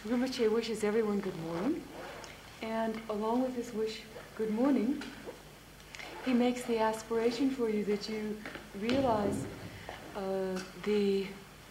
Rinpoche wishes everyone good morning, and along with his wish, good morning, he makes the aspiration for you that you realize the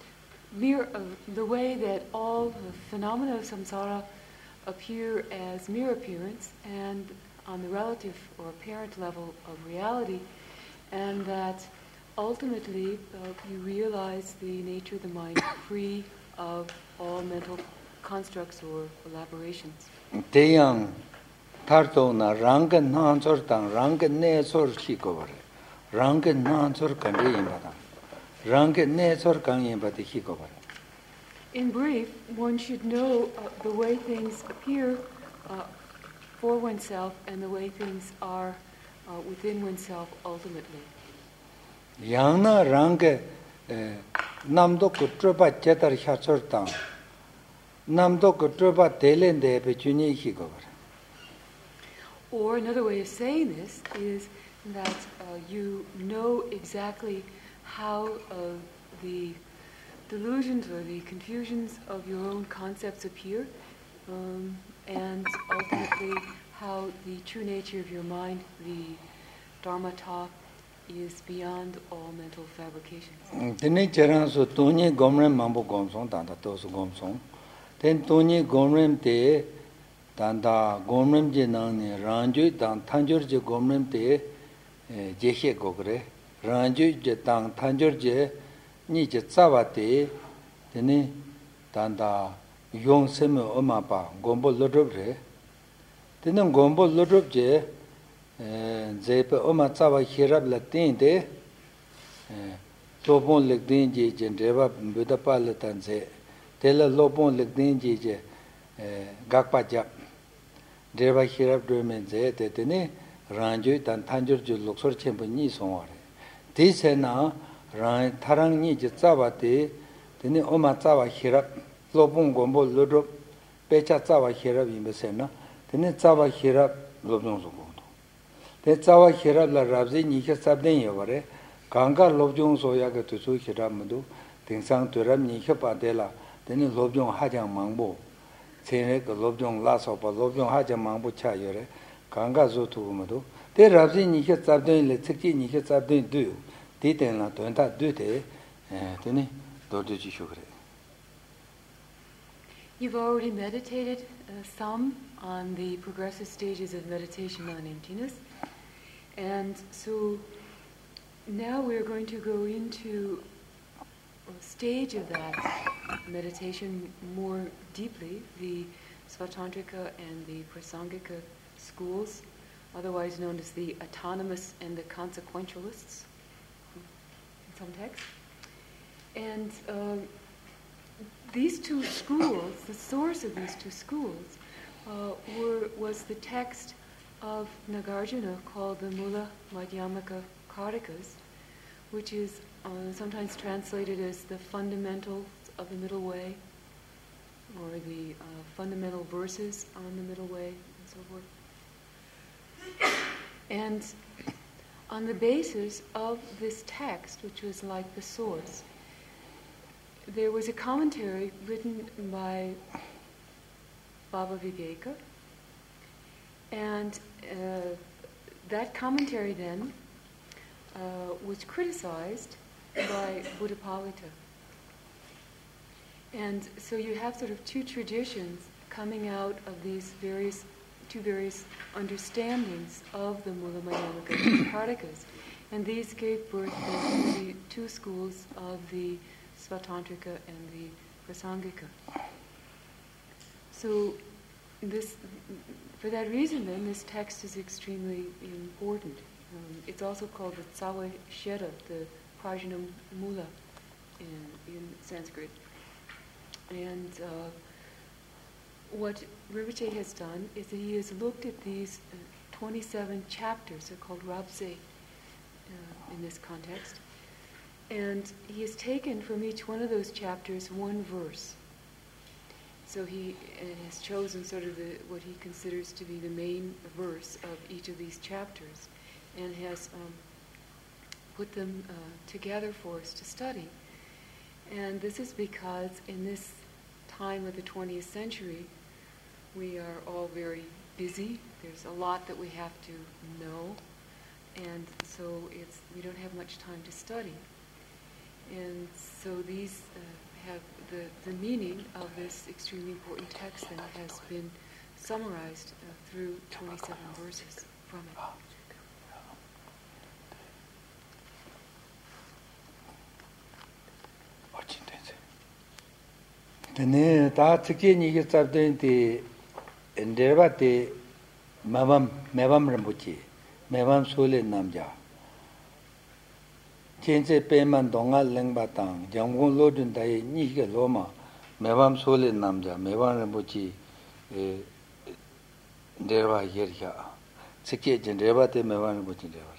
way that all the phenomena of samsara appear as mere appearance and on the relative or apparent level of reality, and that ultimately you realize the nature of the mind free of all mental constructs or elaborations. 대양 타르도나 랑게 난sor당 랑게 내sor을 시고버려. 랑게 난sor을 간게임바다. 랑게 내sor을 간게임바다 시고버려. In brief, one should know the way things appear for oneself and the way things are within oneself ultimately. 양나 랑게 남도 그트바 제다르 샤sor당 남도 그트바 델렌데 베주니 시고버려. Or another way of saying this is that you know exactly how the delusions or the confusions of your own concepts appear, and ultimately how the true nature of your mind, the Dharmata, is beyond all mental fabrications. Tene cheranso toni gomrem mambo gomsong tanda tosu gomsong. Ten toni gomrem te tanda gomrem je nangni ranju tang tanjur je gomrem te jehe gogre. Ranju je tang tanjur je ni je tsawa te tene tanda yong seme oma pa gombo lodrob re. Tene gombo lodrob je zepe oma tsawa hirab la ten de lobon lek den je jendreba budapa le tanze tela lobon lek den je gakpa jap dreba hirab dremen ze tetene ranju tan tanjur ju loksor chempo ni songare tisena ran tarang ni je tsawa te tene oma tsawa hirab lobon gombo lodro pecha tsawa hirab imbesena tene tsawa hirab lobon so te tsawa hirab la rabzi ni ke sabden yore ganga lobjong soya ke tusu hirab mudu tingsang turab ni ke padela tene lobjong hajang mangbo tsene ke lobjong la so pa lobjong hajang mangbo cha yore ganga zo tu mudu te rabzi ni ke sabden le tsikji ni ke sabden du ti ten la donta du te tene do du ji shukre. You've already meditated some on the progressive stages of meditation on emptiness. And so now we're going to go into a stage of that meditation more deeply, the Svatantrika and the Prasangika schools, otherwise known as the autonomous and the consequentialists in some texts. And these two schools, the source of these two schools, was the text of Nagarjuna called the Mula Madhyamaka Karikas, which is sometimes translated as the fundamentals of the middle way, or the fundamental verses on the middle way, and so forth. And on the basis of this text, which was like the source, there was a commentary written by Baba Viveka, and that commentary then was criticized by Buddhapalita. And so you have sort of two traditions coming out of these two various understandings of the Mula Madhyamaka Karikas. And these gave birth to the two schools of the Svatantrika and the Prasangika. So for that reason, then, this text is extremely important. It's also called the Tsawa Sheda, the Prajna Mula in Sanskrit. And what Rinpoche has done is that he has looked at these 27 chapters, they're called Rabse in this context, and he has taken from each one of those chapters one verse. So he has chosen sort of what he considers to be the main verse of each of these chapters, and has put them together for us to study. And this is because in this time of the 20th century, we are all very busy. There's a lot that we have to know, and so we don't have much time to study. And so these have the meaning of this extremely important text then has been summarized through 27 verses from it. Tene ta tsike nige tsabden te nderba te mebam rambuchi mebam sole namja chense peman donga lengba tang janggon lodun dai nige loma mebam sole namja mebam rambuchi nderba yerja tsike nderba te mebam rambuchi nderba.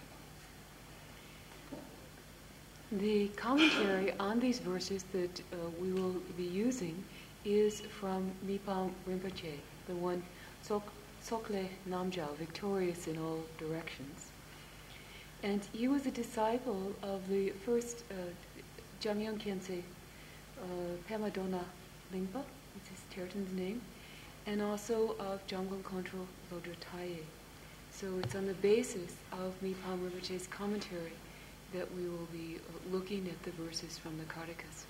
The commentary on these verses that we will be using is from Mipam Rinpoche, the one Tsokle Namjal, victorious in all directions. And he was a disciple of the first Jamyang Khyentse Pema Dona Lingpa, which is Terton's name, and also of Jamgon Kongtrul Lodro Taye. So it's on the basis of Mipam Rinpoche's commentary that we will be looking at the verses from the Kartikas.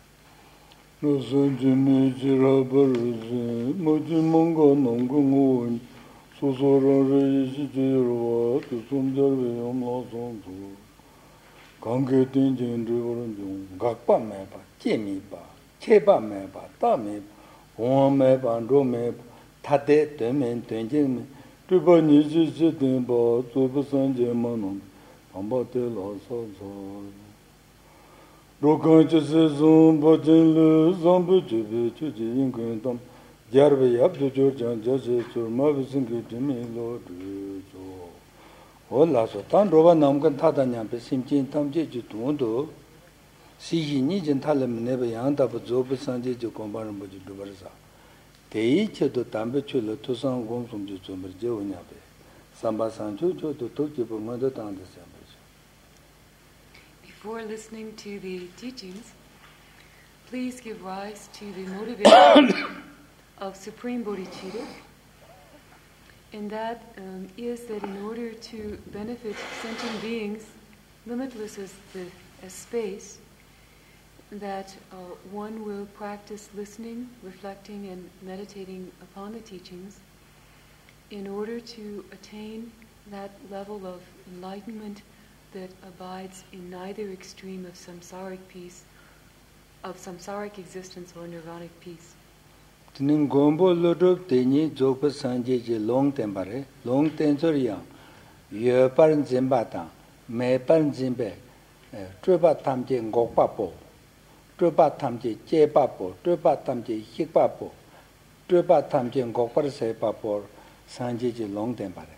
Before listening to the teachings, please give rise to the motivation of Supreme Bodhicitta, and that is that in order to benefit sentient beings, limitless as space, that one will practice listening, reflecting, and meditating upon the teachings in order to attain that level of enlightenment that abides in neither extreme of samsaric peace, of samsaric existence or nirvanic peace. Tinin gombo lodop teni jokpa sanje je long tempare, long tensoriya, ye paran zimbata, me paran zimbe, truba tamje ngokpa po, truba tamje jeba po, truba tamje hikpa po, truba tamje ngokpa sepa po, sanje je long tempare.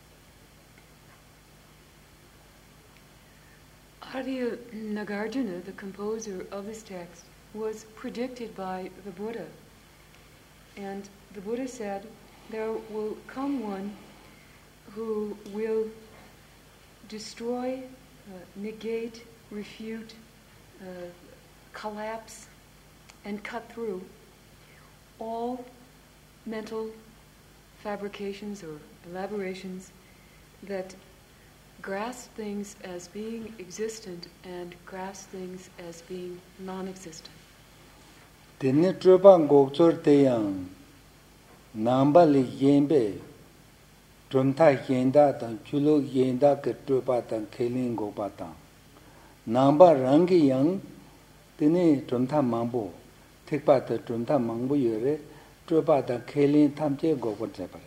Arya Nagarjuna, the composer of this text, was predicted by the Buddha. And the Buddha said, there will come one who will destroy, negate, refute, collapse, and cut through all mental fabrications or elaborations that grasp things as being existent and grasp things as being non-existent. Tene trupa ngokchor teyang namba li yenbe trumta yenda tang chulo yenda ke trupa tang kelin ngokpa tang namba rangi yang tene trumta mangbo tekpa ta trumta mangbo yore trupa tang kelin tamche ngokpa tsepare.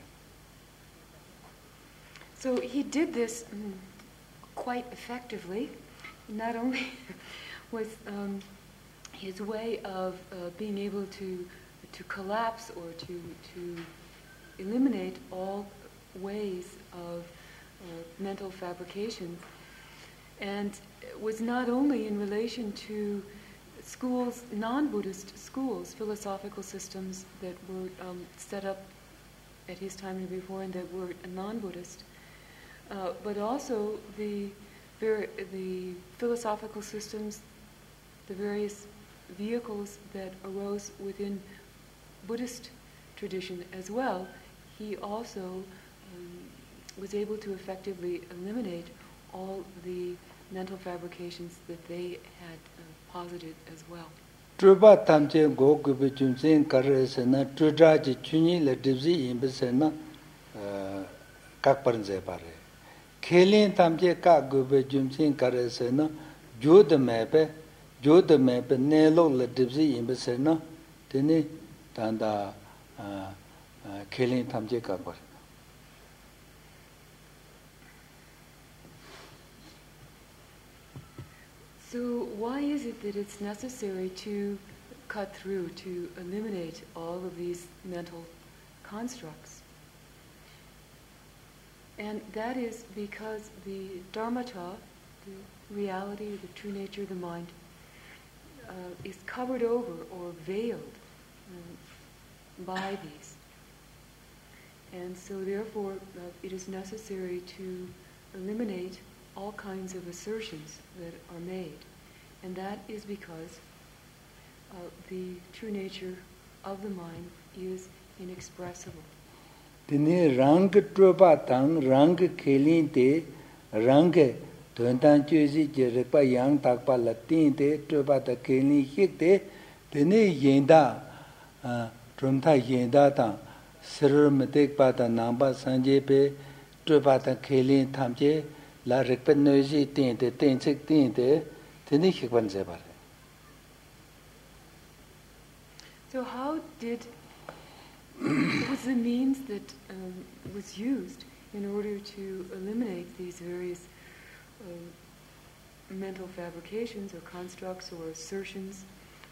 So he did this quite effectively. Not only was his way of being able to collapse or to eliminate all ways of mental fabrications, and it was not only in relation to schools, non-Buddhist schools, philosophical systems that were set up at his time and before and that were non-Buddhist, but also the philosophical systems, the various vehicles that arose within Buddhist tradition as well, he also was able to effectively eliminate all the mental fabrications that they had posited as well. Truba tamche go gubi chumsen karasena trudra ji chuni le dibzi imbesena kakparanze pare. Khelin tamche ka gubi chumsen karasena jod mepe nelo le dibzi imbesena tene tanda khelin tamche kakpar. So why is it that it's necessary to cut through, to eliminate all of these mental constructs? And that is because the dharmata, the reality, the true nature of the mind, is covered over or veiled by these. And so therefore it is necessary to eliminate all kinds of assertions that are made. And that is because the true nature of the mind is inexpressible. Tene rang trupa tang rang khelin te rang tuantan chuzi jerekpa yang takpa latin te trupa ta khelin hik te tene yenda trumta yenda tang sir matekpa ta namba sanje pe trupa ta khelin thamche la rekpa noji tin te tenchik tin te tene hikpan zebar. So how did what was the means that was used in order to eliminate these various mental fabrications or constructs or assertions?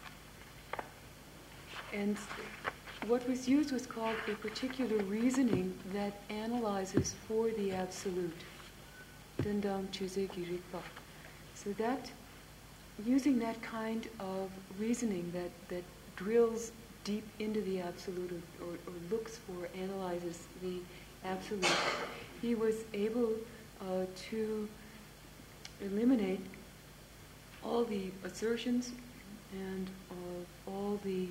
And what was used was called a particular reasoning that analyzes for the absolute. Dendam Chuzeki Rikpa. So that, using that kind of reasoning that drills deep into the absolute or looks for, analyzes the absolute, he was able to eliminate all the assertions and all the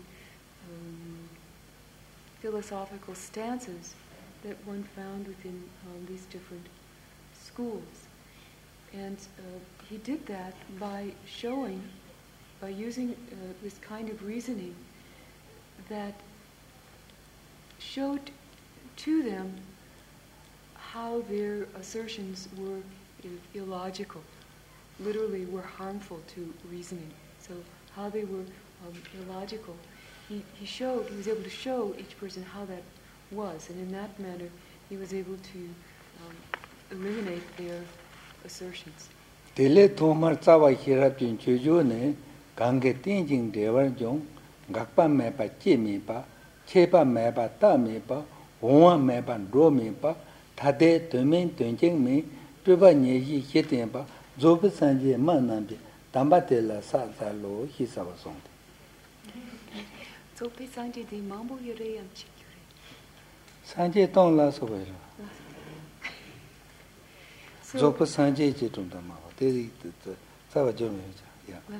philosophical stances that one found within these different schools. And he did that by using this kind of reasoning that showed to them how their assertions were illogical, literally were harmful to reasoning. So how they were illogical. He was able to show each person how that was, and in that manner he was able to eliminate their assertions. Tele thomar tsawa hirap jin chuju ne gange tinjing devar jong gakpa mepa che mepa chepa mepa ta mepa hwa mepa ro mepa thade tumen tunjing me tuba nyeji hiten pa zob sanje manambe tamba tela sa lo hisawa song. Zob sanje de mambo yure am chikure. Sanje tong la so ba. Zob sanje je tum da ma. Te sa ba jo me ja. Yeah.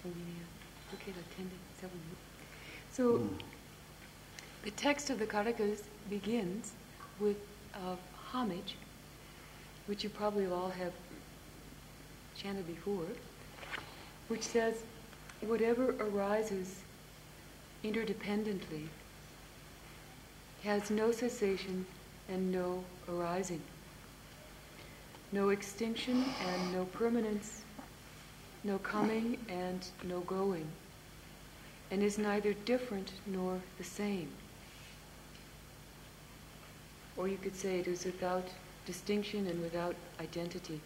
So, the text of the Karakas begins with homage, which you probably all have chanted before, which says, whatever arises interdependently has no cessation and no arising, no extinction and no permanence, no coming and no going, and is neither different nor the same. Or you could say it is without distinction and without identity.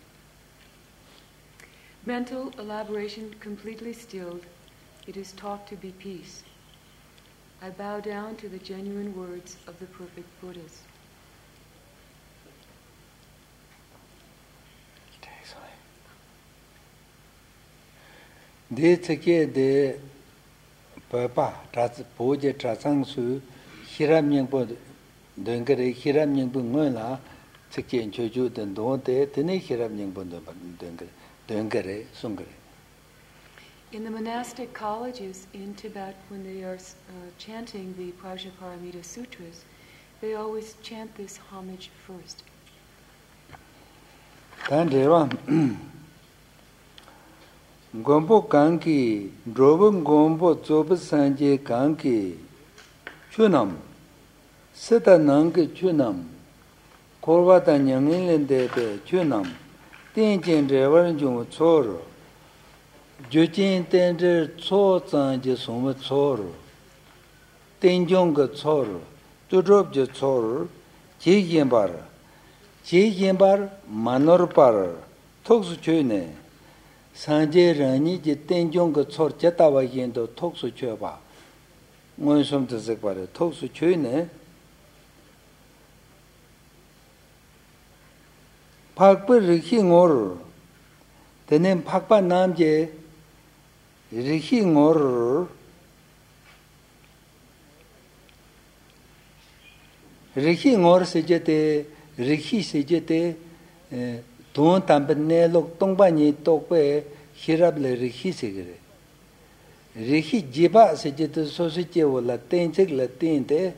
Mental elaboration completely stilled, it is taught to be peace. I bow down to the genuine words of the perfect Buddhas. De tsake de papa poje trasang su hiram nyingpo dengare hiram nyingpo ngola tsake choju den do de tene hiram nyingpo dengare sungare. In the monastic colleges in Tibet, when they are chanting the Prajnaparamita Sutras, they always chant this homage first. Tandeva Gombo Kanki, Droben Gombo Zoba Sanje Kanki, Chunam, Seta Nanki Chunam, Korvata Nyangilende Chunam, Tinjin Revaranjum Tsoro, Jujin Tender Tso Zanje Suma Tsoro, Tinjonga Tsoro, Tudrobja Tsoro, Jigimbar, Jigimbar, Manorpar, Toksu Chune. Sanje Rani ji Tenjong Tsor Jetawa Yendo Toksu Choba. Ngoy som to sekpare Toksu Choine. Pakpa Rikhi Ngor. Tenen Pakpa Namje Rikhi Ngor. Rikhi Ngor Sejete, Rikhi Sejete. Don tampane lok tongpa ni tokpe hirab le rikhi segre. Rikhi jiba se jete sosi che wala tenchek la tente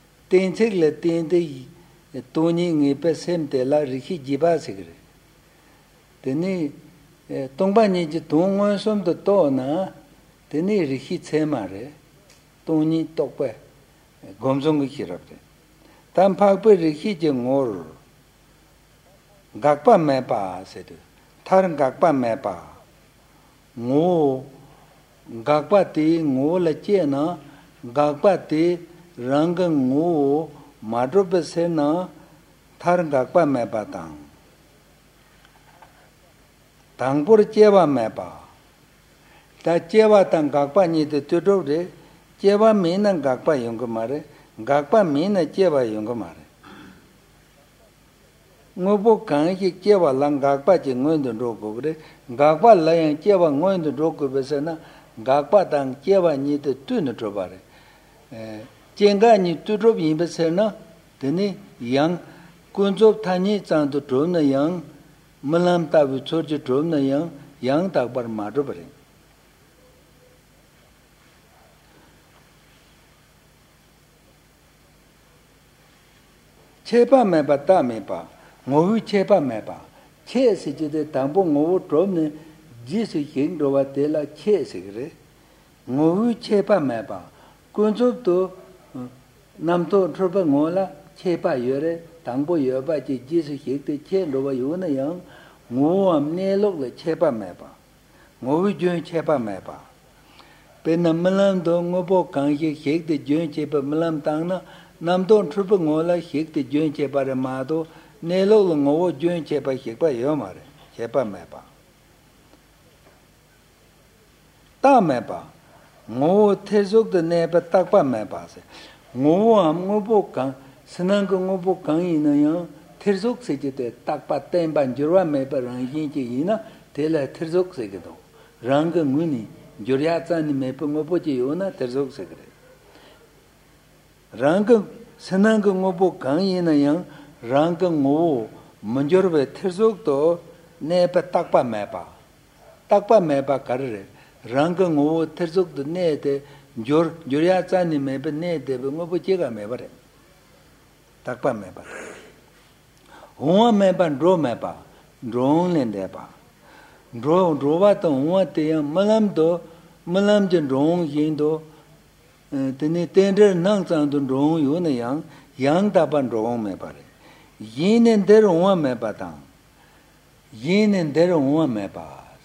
toni ngipe semte la rikhi jiba segre. Teni tongpa ni je tongwa som to na teni rikhi tsema re toni tokpe gomsong hirab re. Tam pakpe rikhi je ngor Gakpa mepa said, Taran Gakpa mepa. Ngo Gakpa ti ngo la chena, Gakpa ti rang ngo madrupa sena, Taran Gakpa mepa tang. Tangpur cheva mepa. Ta cheva tang Gakpa ni the tudore, cheva mina Gakpa yungamare, Gakpa mina cheva yungamare. Ngobo kanki chewa lang gakpa che ngoy do roko bre gakpa layang chewa ngoy do roko besena gakpa tang chewa ni te tu no trobare chenga ni tu trob yin besena tene yang kunjob thani chang do trom na yang malam ta bu chor je trom na yang tak bar ma do bare chepa me ba ta me pa Ngovu chepa mepa, che se jide tampo ngovu tromne jisu hing roba tela che se gre. Ngovu chepa mepa, kunzup to namto tropa ngola chepa yore, tampo yoba je jisu hing te che roba yona yang, ngovu amne lok le chepa mepa, ngovu jun chepa mepa. Pe na malam do ngopo kange hing te jun chepa malam tangna, namto tropa ngola hing te jun chepa re mato, Nelo ngowo jun chepa hikpa yomare, chepa mepa. Ta mepa, ngowo terzok de nepa takpa mepa se. Ngowo am ngobo kang, senang ngobo kang ina yang, terzok se jete takpa tenpa njurwa mepa rangin che ina, tela terzok se gedo. Ranga nguni, njurya tsani mepa ngobo che yona, terzok se gre. Ranga senang ngobo kang ina yang, Rang ngo manjurve terzok to nepa takpa mepa karre rang ngo terzok to ne te jurya tsani mepa ne te ngopo chega mepa re takpa mepa huwa mepa drong lende pa drova to huwa te yang malam jen drong yin to tene tender nang tsang to drong yu na yang tapan drong mepa re Yin and there one me batang. Yin and there one me bat.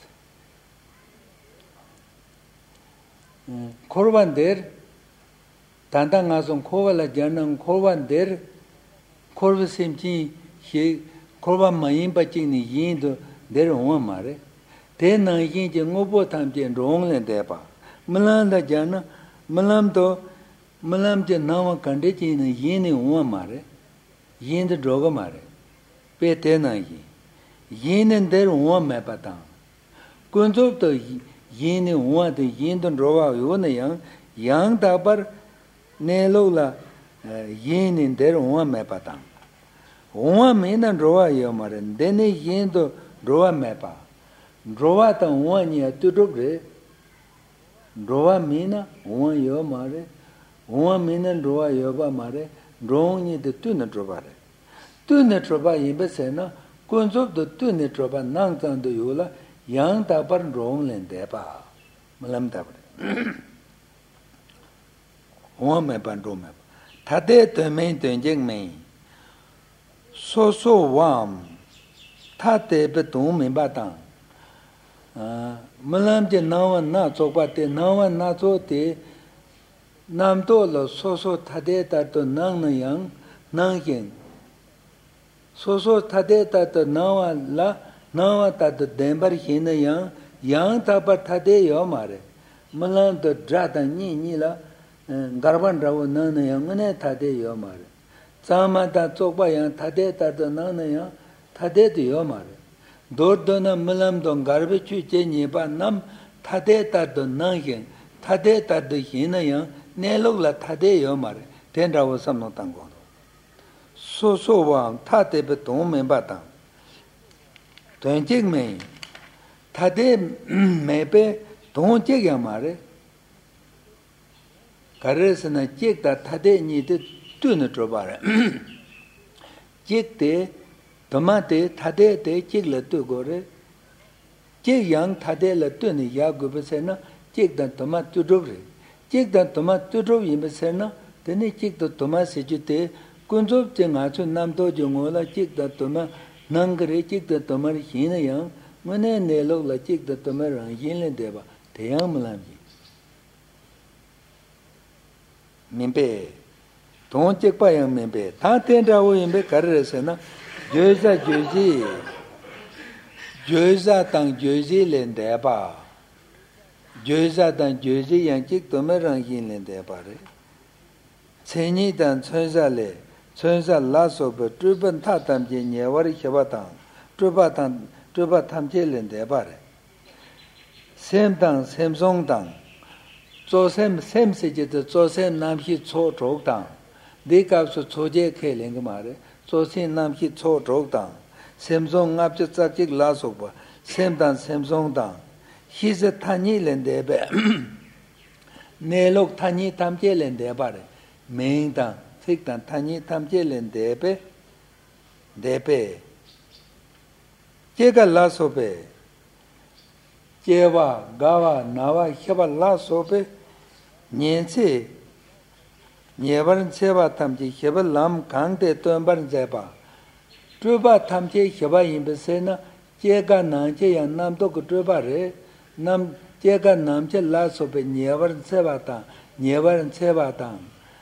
Korban there, Tantangasum Kovala Janam Korban there, Korva Simchi, he Korban Maim Pachini Yin there one mare. Then I yin Ngobo Tamjin wrong and depa. Malanda Jana, Malam to Malam Janawa Kandichin Yin one mare. Yin the droga mare, pe tena yi. Yin and there one mapatang. Kunzo to yin one the yin the droga yona yang tabar nelola yin in there one mapatang. One main and droga yomar, then yin the droga mapa. Droga ta one year to drogre, Roa mina, one yo mare, one mina roa yoba mare, wrong the tuna trovare. Tuna trova imbesena, consob the tuna trova nangtan the yola, young tapan wrong and deba. Malam tabre. One map and romap. Tade to main to inject me. So warm. Tate betum in batang. Malam je nawan na chokpate, nawan na chote, nam to lo so tade tato nang na yang, nang king. So tade tato nawa la, nawa tato dembar hina yang tapa tade yo mare. Malam to drata ni la, garban rawo nang na yang, ne tade yo mare. Sama ta chokpa yang tade tato nang na yang, tade to yo mare. Dordona malam don garbichu che nipa nam tade tado nangyen, tade tado hinayang, nelok la tade yo mare, ten rawo samno tango. So wang tate pe tong me batang. Tuanjik me, tade me pe tong jik ya mare, karesana jik ta tade ni te tu na trobare. Jik te, tomate tade te chigla tu gore chig yang tade la tu ni ya go besena chig dan tomat tu dobre chig dan tomat tu do yim besena tene chig do tomat se jute kunjob je nga chu nam do jong la chig da tomat nang gre chig da tomat hin yang mane ne lo la chig da tomat rang yin le de ba de yang mlam ji mimbe don chig pa yang mimbe ta ten da wo yim be kar re se na Joza tang jozi len deba. Joza tang jozi yang chik tome rangin len deba re. Chenyi tang chunza la sopa truban ta tam je nyewari kheba tang. Truba tam je len deba re. Sem tang, sem song tang. Zo sem se je to zo sem nam hi cho chok tang. Di kap su cho je ke len ma re. Sosin nam hi cho trok dang, semsong ngap che tsak chik la sokpa, sem dang semsong dang, hi se tanyi len debe, ne lok tanyi tam che len deba re, meng dang, sik dang tanyi tam che len debe, che ka la sope, che wa, ga wa, na wa, heba la sope, nyen se, Nyevaran Seva Tamji, Heba Lam Kangte Tuambaran Zeba. Truba Tamji Heba Imbesena, Jega Nanje Yang Nam Tok Truba Re, Nam Jega Namche La Sope, Nyevaran Seva Tang, Nyevaran Seva Tang,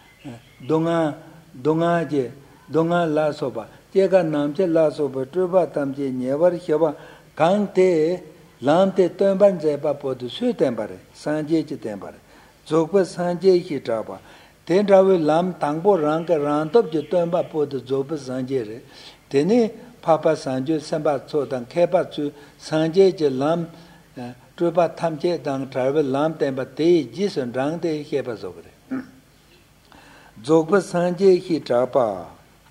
Donga Je, Donga La Sopa, Jega Namche La Sope, Truba Tamji, Nyevar Heba Kangte, Lamte Tuambaran Zeba Podu Sui Tembare, Sanje Tembare, Zokpa Sanje Hitraba. Ten trawe lam tangpo rangka rangtop je tuanpa po to zopa sanje re. Tene papa sanje sempa tso tang kepa tsu sanje je lam trupa tamche tang trawe lam tenpa te jison rang te kepa zopa re. Zopa sanje hi trapa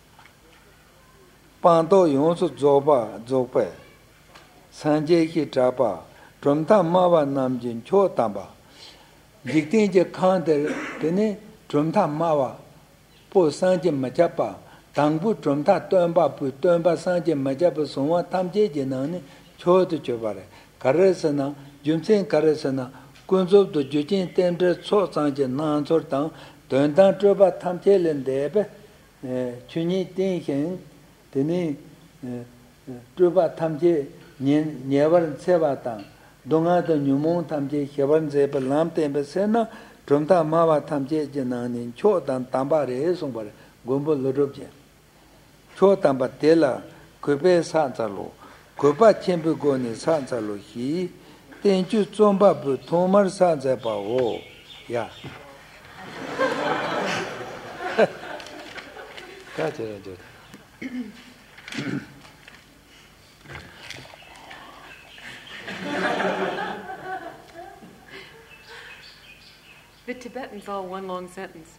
panto yonsu zopa sanje hi trapa tromta mawa namjin cho tamba jikten je kante tene Trumta mawa, po sanje majapa, tangpu trumta tuanpa sanje majapa songwa tamje je nani choto chobare. Karesana, jumsen karesana, kunsob to jujin temdre cho sanje nansor tang, tuantang choba tamje len debe, chunyi tenhen, teni choba tamje nyevaran seba tang, donga to nyumong tamje hevaran seba lam tembe sena, Trumta mawa tamche je nani cho tan tamba re songbare gombo lodop je cho tamba tela kupe sanza lo kupa chenpe go ni sanza lo hi tenchu zomba bu tomar sanza pa wo ya ka che The Tibetan's all one long sentence.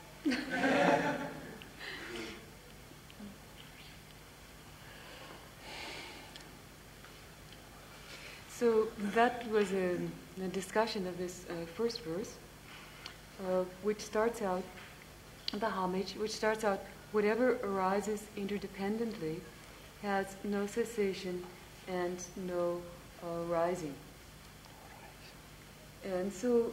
So that was a the discussion of this first verse, which starts out, the homage, which starts out, whatever arises interdependently has no cessation and no rising. And so,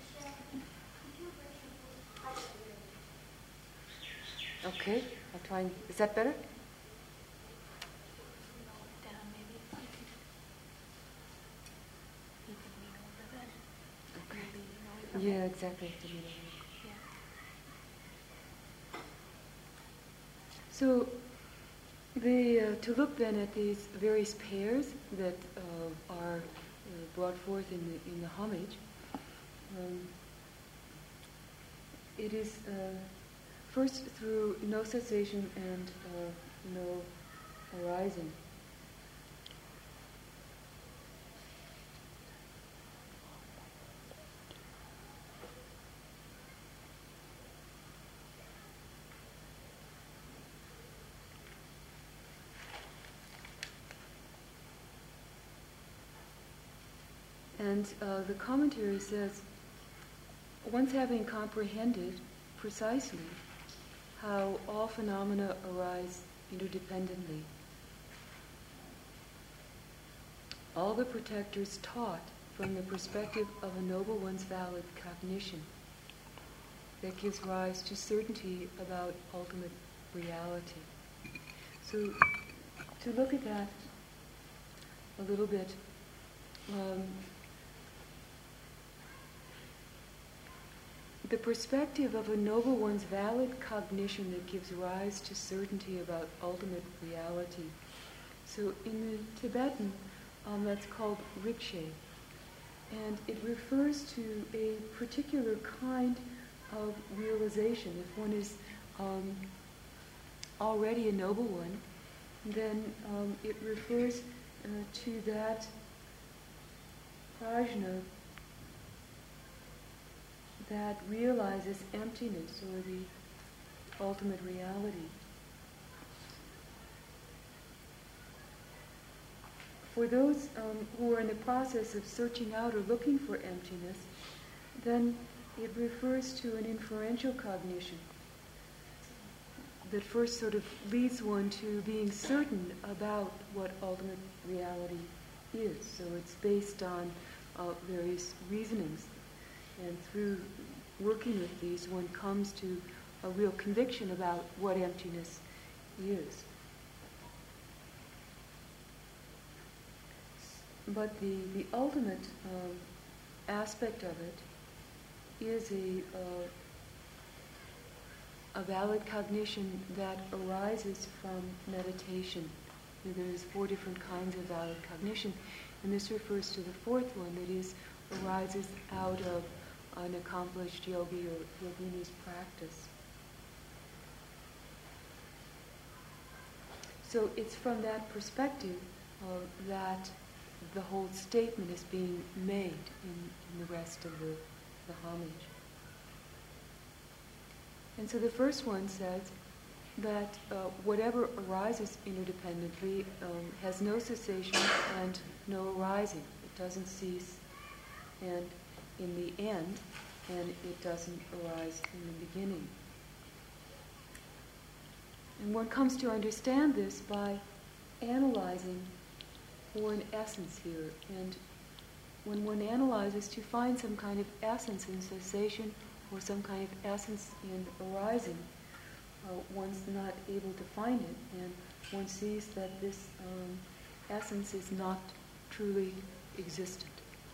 okay, I'll try and, is that better? Yeah, exactly. So, to look then at these various pairs that are brought forth in the homage, it is first through no cessation and no arising. And the commentary says, once having comprehended precisely how all phenomena arise interdependently, all the protectors taught from the perspective of a noble one's valid cognition that gives rise to certainty about ultimate reality. So, to look at that a little bit, the perspective of a noble one's valid cognition that gives rise to certainty about ultimate reality. So in the Tibetan, that's called rikshe. And it refers to a particular kind of realization. If one is already a noble one, then it refers to that prajna that realizes emptiness or the ultimate reality. For those who are in the process of searching out or looking for emptiness, then it refers to an inferential cognition that first sort of leads one to being certain about what ultimate reality is. So it's based on various reasonings. And through working with these, one comes to a real conviction about what emptiness is. But the ultimate aspect of it is a valid cognition that arises from meditation. There's 4 different kinds of valid cognition, and this refers to the fourth one, that is, arises out of an accomplished yogi or yogini's practice. So it's from that perspective that the whole statement is being made in the rest of the homage. And so the first one says that whatever arises interdependently has no cessation and no arising. It doesn't cease and in the end, and it doesn't arise in the beginning. And one comes to understand this by analyzing for an essence here. And when one analyzes to find some kind of essence in cessation or some kind of essence in arising, one's not able to find it, and one sees that this essence is not truly existent.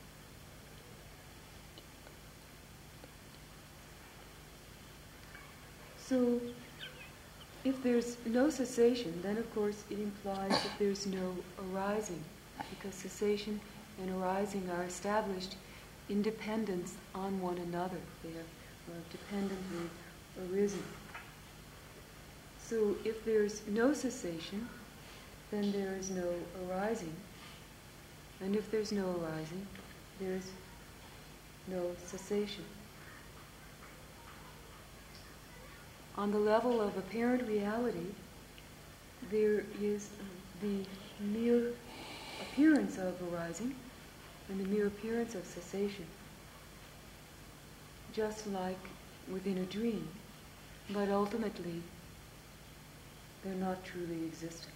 So, if there's no cessation, then of course it implies that there's no arising, because cessation and arising are established in dependence on one another. They are dependently arisen. So if there's no cessation, then there is no arising. And if there's no arising, there's no cessation. On the level of apparent reality, there is the mere appearance of arising, and the mere appearance of cessation, just like within a dream, but ultimately they're not truly existent.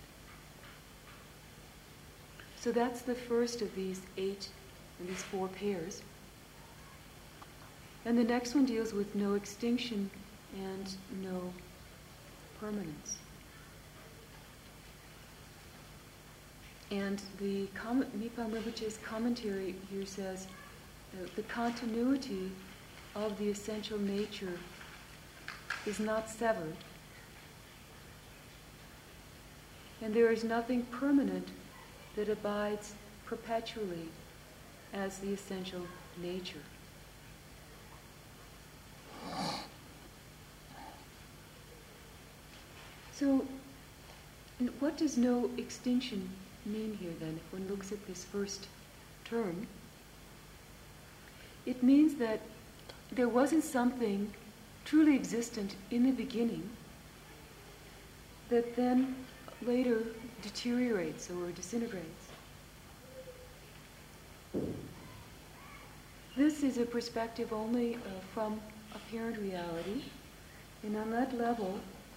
So that's the first of these four pairs. And the next one deals with no extinction and no permanence. And the Mipham Rinpoche's commentary here says the continuity of the essential nature is not severed, and there is nothing permanent that abides perpetually as the essential nature. So, what does no extinction mean here then, if one looks at this first term? It means that there wasn't something truly existent in the beginning that then later deteriorates or disintegrates. This is a perspective only from apparent reality, and on that level,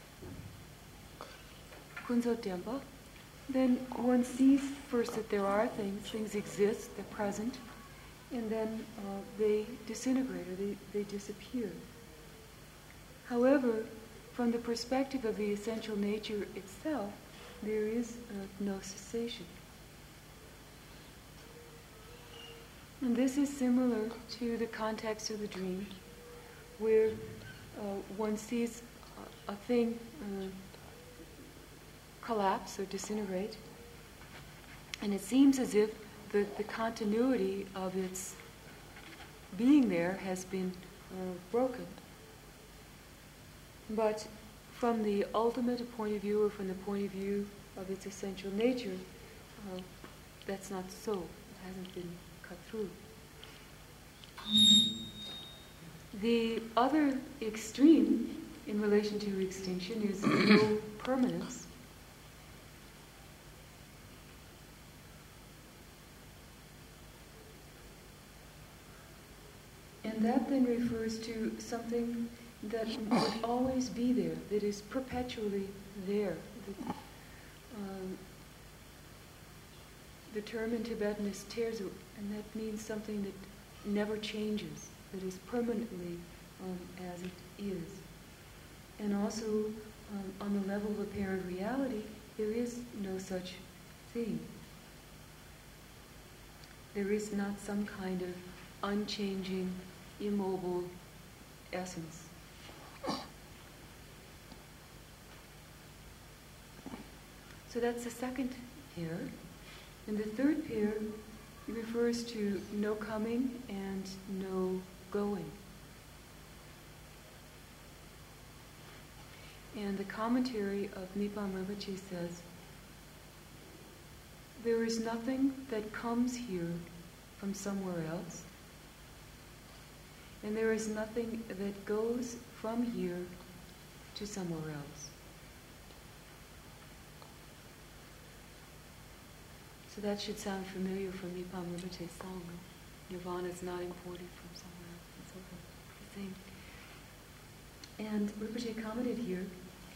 Kunzo Dempa, then one sees first that there are things exist, they're present, and then they disintegrate or they disappear. However, from the perspective of the essential nature itself, there is no cessation. And this is similar to the context of the dream, where one sees a thing collapse or disintegrate, and it seems as if the continuity of its being there has been broken. But from the ultimate point of view, or from the point of view of its essential nature, that's not so. It hasn't been cut through. The other extreme in relation to extinction is no permanence. And that then refers to something that would always be there, that is perpetually there. The term in Tibetan is terzu, and that means something that never changes, that is permanently as it is. And also, on the level of apparent reality, there is no such thing. There is not some kind of unchanging, immobile essence. So that's the second pair. And the third pair refers to no coming and no going. And the commentary of Mipham Rinpoche says, there is nothing that comes here from somewhere else, and there is nothing that goes from here to somewhere else. So that should sound familiar from Mipham Rinpoche's song. Nirvana is not imported from somewhere else, and so forth. And Rinpoche commented here,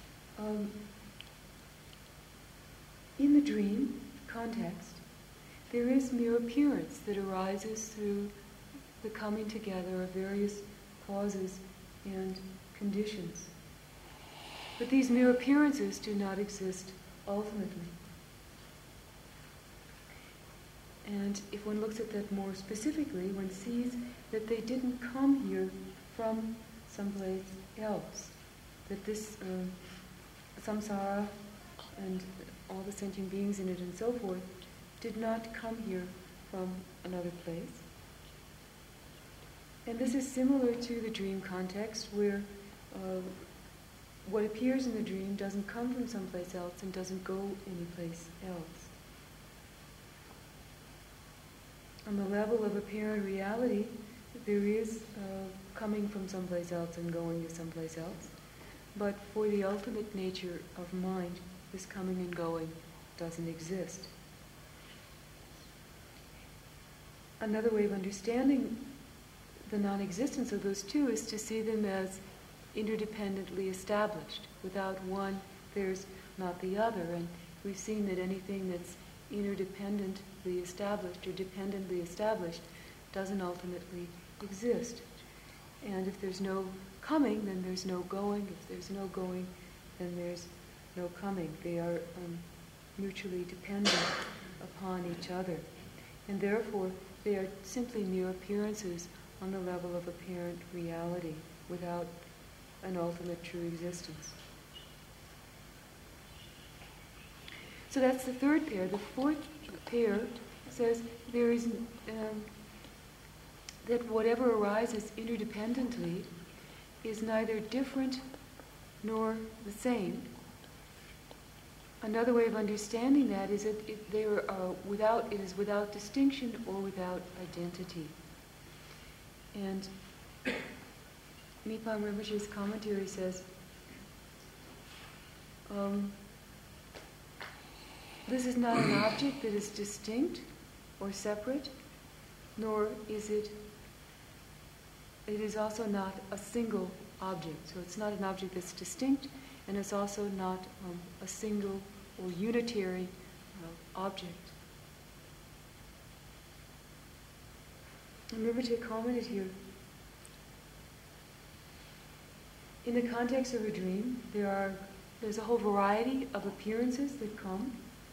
in the dream context, there is mere appearance that arises through the coming together of various causes and conditions. But these mere appearances do not exist ultimately. And if one looks at that more specifically, one sees that they didn't come here from someplace else. That this samsara and all the sentient beings in it and so forth did not come here from another place. And this is similar to the dream context, where what appears in the dream doesn't come from someplace else and doesn't go anyplace else. On the level of apparent reality, there is coming from someplace else and going to someplace else. But for the ultimate nature of mind, this coming and going doesn't exist. another way of understanding the non-existence of those two is to see them as interdependently established. Without one, there's not the other. And we've seen that anything that's interdependently established or dependently established doesn't ultimately exist. And if there's no coming, then there's no going. If there's no going, then there's no coming. They are mutually dependent upon each other. And therefore, they are simply mere appearances on the level of apparent reality without an ultimate true existence. So that's the third pair. The fourth pair says there is that whatever arises interdependently is neither different nor the same. Another way of understanding that is that it is without distinction or without identity. And Mipam Rinpoche's commentary says, this is not an object that is distinct or separate, nor is it is also not a single object. So it's not an object that's distinct, and it's also not a single or unitary object. And Rinpoche commented here, in the context of a dream, there's a whole variety of appearances that come,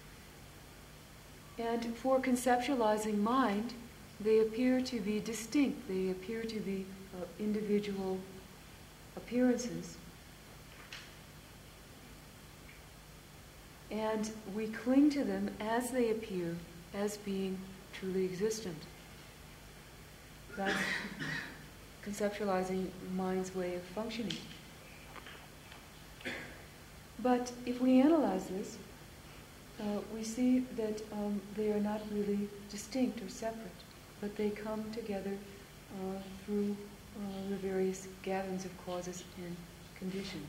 and for conceptualizing mind, they appear to be distinct. They appear to be individual appearances. And we cling to them as they appear, as being truly existent. That's conceptualizing mind's way of functioning. But if we analyze this, we see that they are not really distinct or separate, but they come together through the various gatherings of causes and conditions.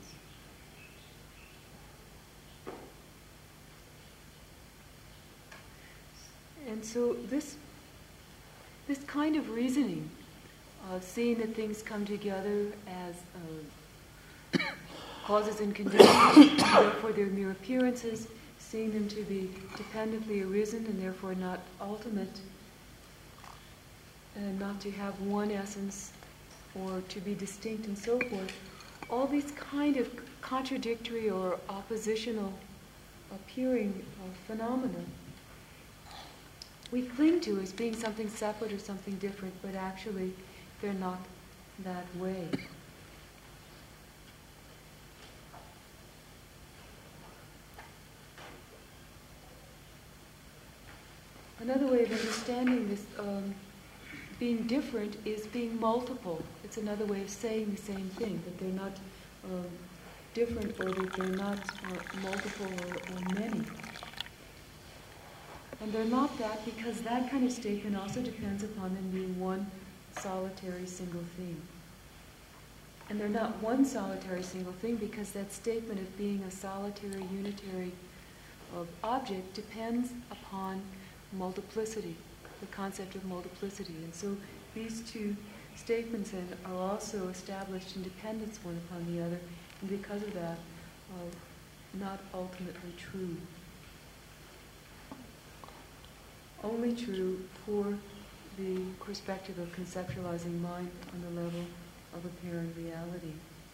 And so this kind of reasoning, seeing that things come together as causes and conditions, therefore they're mere appearances, seeing them to be dependently arisen and therefore not ultimate, and not to have one essence or to be distinct and so forth, all these kind of contradictory or oppositional appearing phenomena we cling to as being something separate or something different, but actually they're not that way. Another way of understanding this being different is being multiple. It's another way of saying the same thing, that they're not different or that they're not multiple or many. And they're not that because that kind of statement also depends upon them being one solitary single thing. And they're not one solitary single thing because that statement of being a solitary unitary object depends upon multiplicity, the concept of multiplicity. And so these two statements are also established in dependence one upon the other, and because of that, not ultimately true. Only true for the perspective of conceptualizing mind on the level of apparent reality.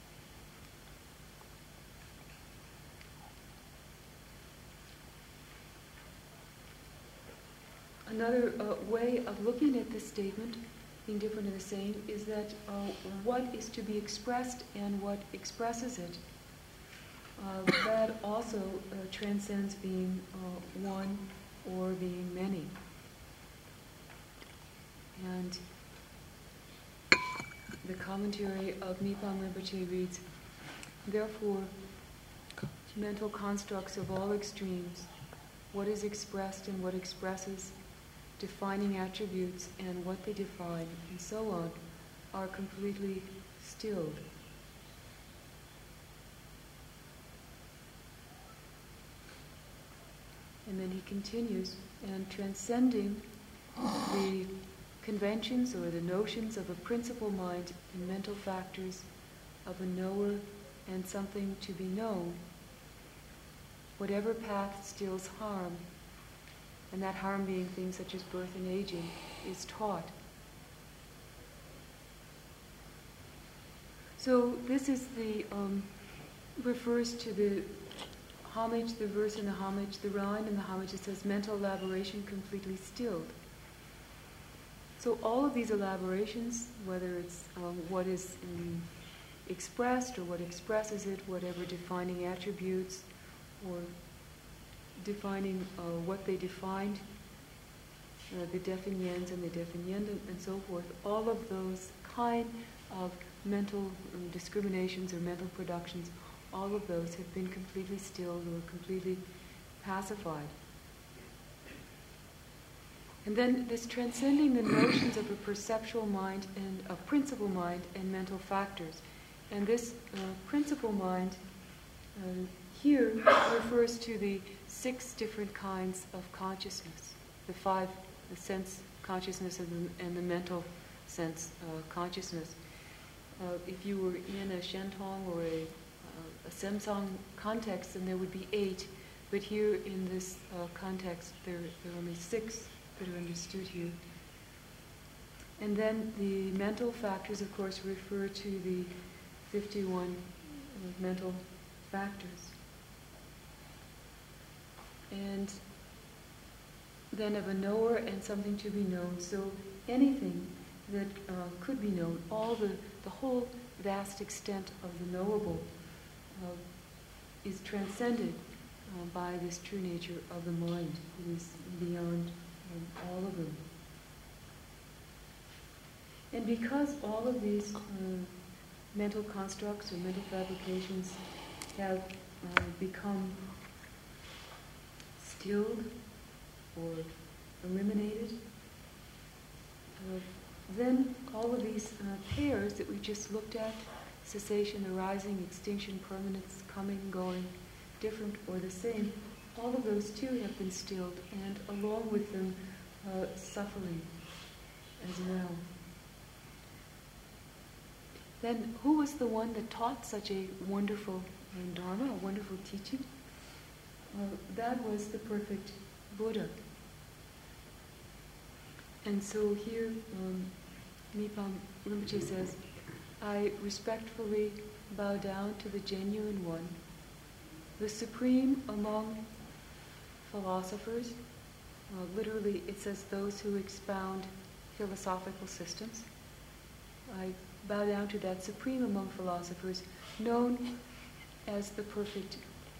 Another way of looking at this statement, being different and the same, is that what is to be expressed and what expresses it, that also transcends being one or being many. And the commentary of Mipam Rinpoche reads, therefore, mental constructs of all extremes, what is expressed and what expresses, defining attributes and what they define, and so on, are completely stilled. And then he continues, and transcending the conventions or the notions of a principal mind and mental factors of a knower and something to be known, whatever path steals harm, and that harm being things such as birth and aging, is taught. So this is the refers to the homage, the verse in the homage, the rhyme in the homage. It says mental elaboration completely stilled. So all of these elaborations, whether it's what is expressed or what expresses it, whatever defining attributes or defining what they defined, the definiens and the definienda and so forth, all of those kind of mental discriminations or mental productions, all of those have been completely stilled or completely pacified. And then this transcending the notions of a perceptual mind and a principal mind and mental factors. And this principal mind here refers to the 6 different kinds of consciousness. The 5, the sense consciousness and the mental sense consciousness. If you were in a Shentong or a Semsong context, then there would be 8. But here in this context, there are only 6 that are understood here. And then the mental factors, of course, refer to the 51 mental factors. And then of a knower and something to be known. So anything that could be known, all the whole vast extent of the knowable is transcended by this true nature of the mind. It is beyond all of them. And because all of these mental constructs or mental fabrications have become stilled or eliminated, then all of these pairs that we just looked at, cessation, arising, extinction, permanence, coming, going, different or the same, all of those too have been stilled, and along with them, suffering as well. Then who was the one that taught such a wonderful Dharma, a wonderful teaching? That was the perfect Buddha. And so here, Mipam Rinpoche says, I respectfully bow down to the genuine one, the supreme among philosophers. Literally, it says those who expound philosophical systems. I bow down to that supreme among philosophers, known as the perfect.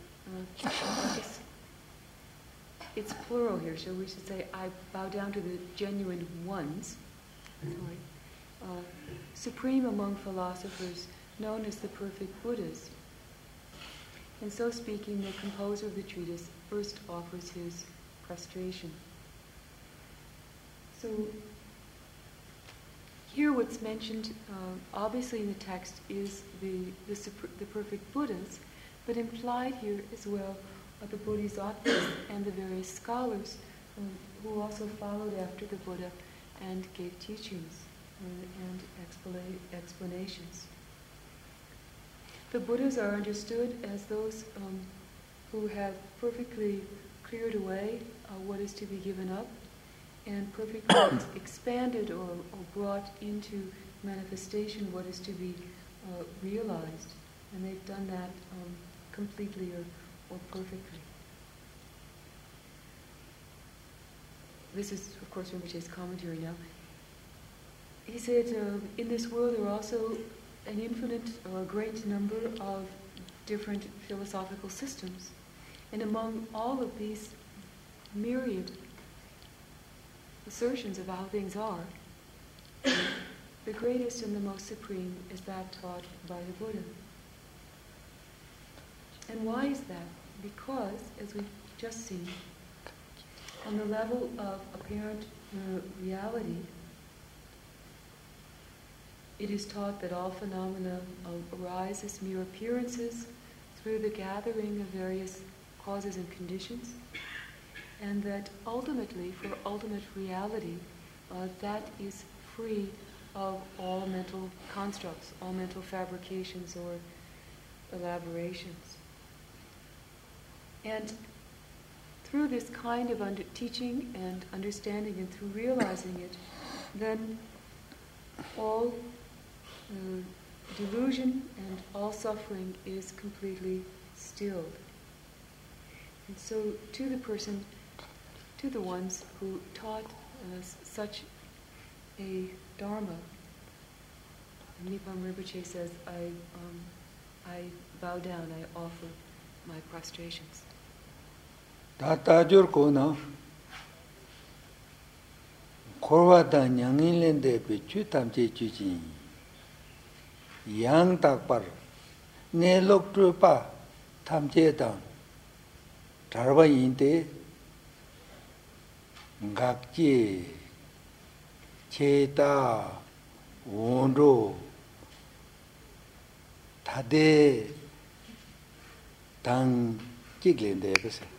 It's plural here, so we should say, I bow down to the genuine ones. Supreme among philosophers, known as the perfect Buddhas. And so speaking, the composer of the treatise first offers his prostration. So here what's mentioned, obviously in the text, is the perfect Buddhas, but implied here as well are the Bodhisattvas and the various scholars who also followed after the Buddha and gave teachings and explanations. The Buddhas are understood as those who have perfectly cleared away what is to be given up and perfectly expanded or brought into manifestation what is to be realized. And they've done that completely or perfectly. This is, of course, Rinpoche's commentary now. He said, in this world there are also an infinite or a great number of different philosophical systems. And among all of these myriad assertions of how things are, the greatest and the most supreme is that taught by the Buddha. And why is that? Because, as we've just seen, on the level of apparent reality, it is taught that all phenomena arise as mere appearances through the gathering of various causes and conditions, and that ultimately, for ultimate reality, that is free of all mental constructs, all mental fabrications or elaborations. And through this kind of teaching and understanding and through realizing it, then all delusion and all suffering is completely stilled. And so to the person, to the ones who taught such a Dharma, Nippon Rinpoche says, I bow down, I offer my prostrations. Tajur ko na korwa da nyangin lende pe chu tamche chu chin yang tak par ne lok tru pa tamche da dharba yin te ngak che che ta wonro thade tang chik lende pe se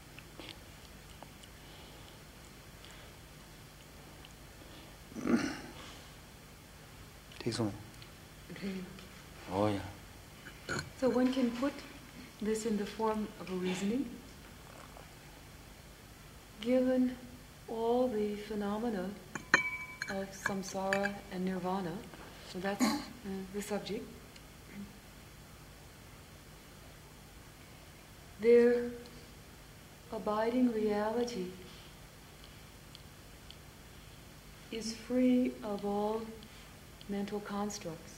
Take some. Okay. Oh, yeah. So one can put this in the form of a reasoning. Given all the phenomena of samsara and nirvana, so that's the subject, their abiding reality is free of all mental constructs,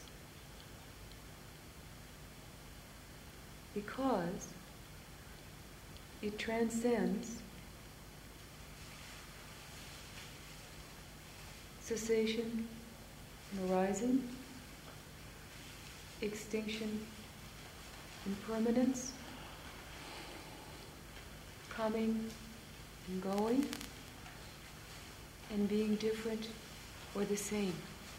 because it transcends cessation and arising, extinction, impermanence, coming and going, and being different or the same.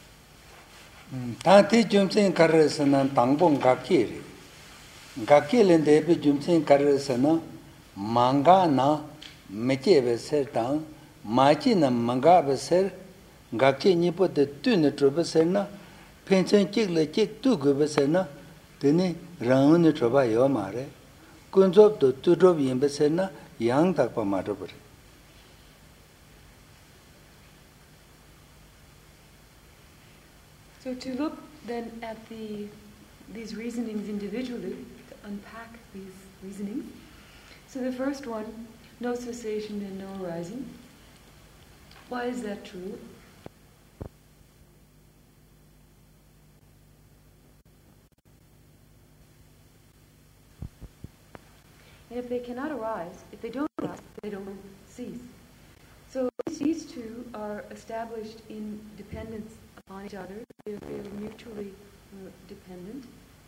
Tanti jumsen karasana tangbong gakiri. Gakilin debi jumsen karasana manga na meche beser tang, machi na manga beser, gaki nipo de tune trobeser na, penchen chikle chik tu gubeser na, teni rangun troba yo mare, kunzob do tu drob yin beser na, yang takpa marobare. So to look then at these reasonings individually, to unpack these reasonings. So the first one, no cessation and no arising. Why is that true? And if they cannot arise, if they don't arise, they don't cease. So these two are established in dependence upon each other. They're mutually dependent.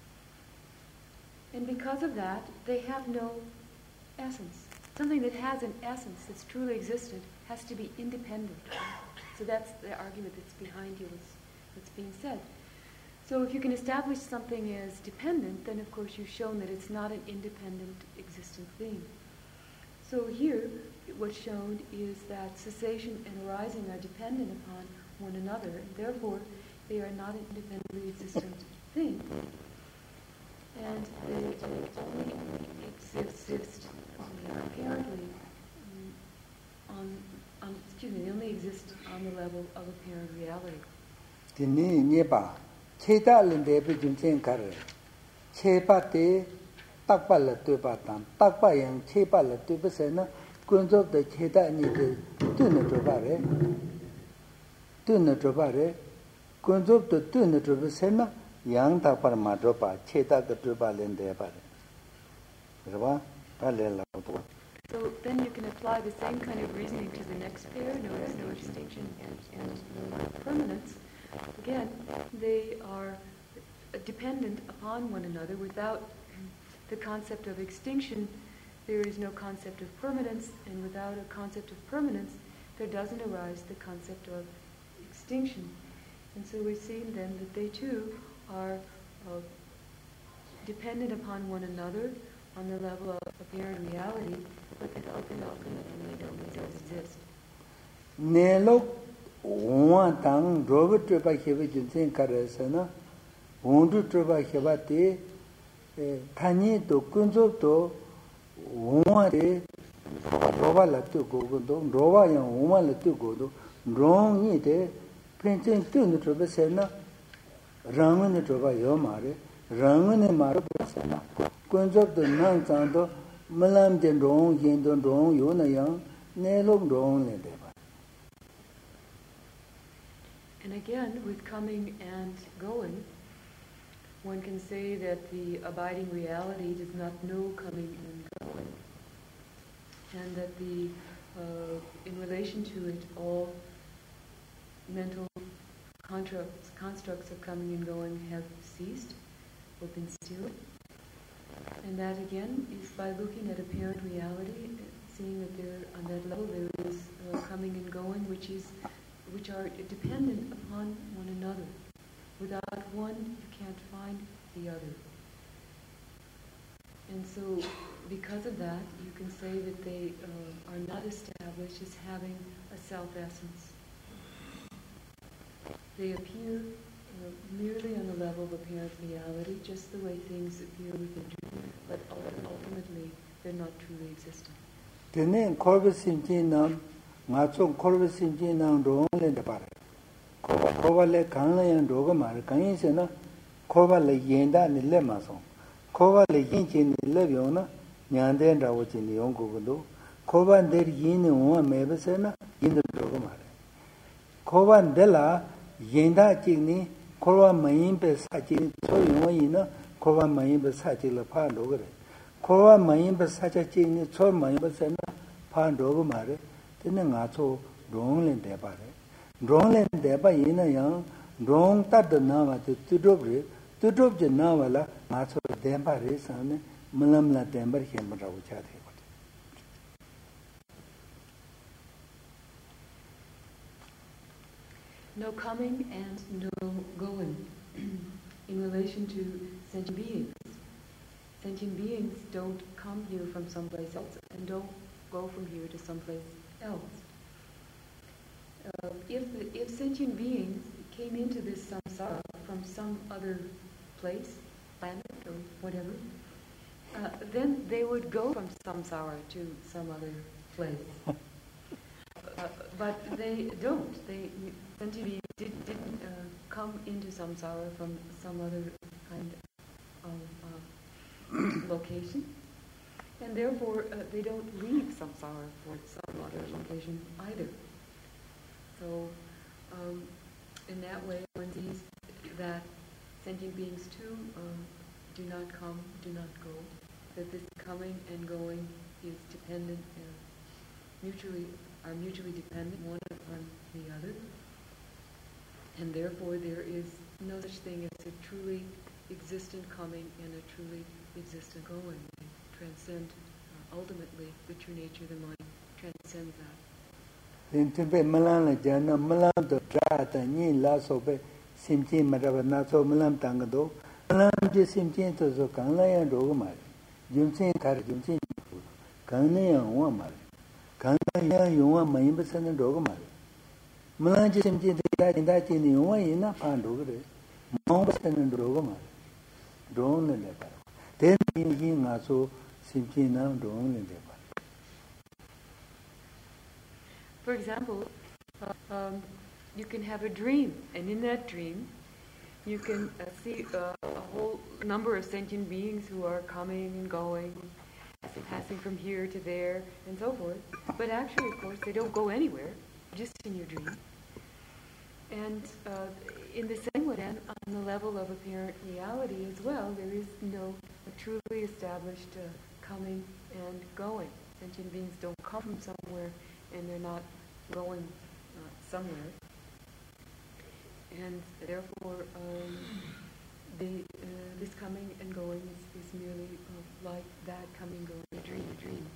And because of that, they have no essence. Something that has an essence, that's truly existent, has to be independent. So that's the argument that's behind you, what's being said. So if you can establish something as dependent, then of course you've shown that it's not an independent existent thing. So here, what's shown is that cessation and arising are dependent upon one another, and therefore they are not an independently existent thing. And they only exist apparently they only exist on the level of apparent reality. Tini nyeba, cheta linde pe jumsen kar, chepa te takpa la tuipa tam, takpa yang chepa la tuipa se na, kunzob de cheta ni de tuna dropa re, kunzob de tuna dropa se na, yang takpa ma dropa, cheta ka dropa linde pa re. Rwa, pa le la po. So then you can apply the same kind of reasoning to the next pair, notice no extinction and permanence. Again, they are dependent upon one another. Without the concept of extinction, there is no concept of permanence, and without a concept of permanence, there doesn't arise the concept of extinction. And so we're seeing then that they too are dependent upon one another on the level of apparent reality, but that ultimately they don't exist. Nelok One tang Robert Treba Heva Junsen Karasana, Wondu Treba Hevate, Tani to Kunzo to One de Rova Latu Gogo, Rova Yang Uma Latu Godo, Wrong it, Printing Tun Treba Sena, Rangan Treba Yomare, Rangan and Marabasana, Kunzo the Nan Sando, Malam den Rong, Yendon Rong, Yona Yang, Nelong Rong Lede. And again, with coming and going, one can say that the abiding reality does not know coming and going, and that in relation to it, all mental constructs of coming and going have ceased or been stilled. And that again is by looking at apparent reality, seeing that there, on that level, there is coming and going, which are dependent upon one another. Without one, you can't find the other. And so, because of that, you can say that they are not established as having a self-essence. They appear merely on the level of apparent reality, just the way things appear within dream, but ultimately, they're not truly existent. Matson Corvus in Jina Rome and the Barre. Covale Kanlayan Rogamar, Kanisena, Covale Yenda and Lemason. Covale Yinchin Leviona, Nyandenda was in the Ongogo. Covan der Yin and one Mabesena in the Rogamar. Covan della Yenda Chigni, Cova Maimbe Sachi, so you know, Cova Maimbe Sachi La Pandogre. Cova Maimbe Sacha Chigni, so Maimbe Pandogomare. Ngato wrong and debare. Wrong and deba in a young, wrong that the Nava to drop the Navala, Mato Dembare, San, Malamla Dember, Hemra, which I think. No coming and no going in relation to sentient beings. Sentient beings don't come here from someplace else and don't go from here to someplace else. If sentient beings came into this samsara from some other place, planet or whatever, then they would go from samsara to some other place. But they don't. Sentient beings didn't come into samsara from some other kind of location. And therefore, they don't leave samsara for some other location either. So, in that way, one sees that sentient beings too do not come, do not go. That this coming and going is dependent, are mutually dependent one upon the other. And therefore, there is no such thing as a truly existent coming and a truly existent going. Transcend ultimately the true nature of the mind transcends that. In Tibet, Malana Jana, Malam to Trata, Ni Laso, Simchi Maravanaso, Malam Tangado, Malam Simchin to Zokana and Rogomar, Jumsin Karjumsin, Kana and Wamar, Kana Yuma, Maimbasan and Rogomar. Malam Simchin in that in the Umayina Pandogre, Mombasan and Rogomar, Drone and Leper. Then he also simply now don't. For example, you can have a dream, and in that dream, you can see a whole number of sentient beings who are coming and going, passing from here to there, and so forth. But actually, of course, they don't go anywhere, just in your dream. And in the same way, then, on the level of apparent reality as well, there is no truly established coming and going. Sentient beings don't come from somewhere, and they're not going somewhere. And therefore, this coming and going is merely like that coming, going, a dream.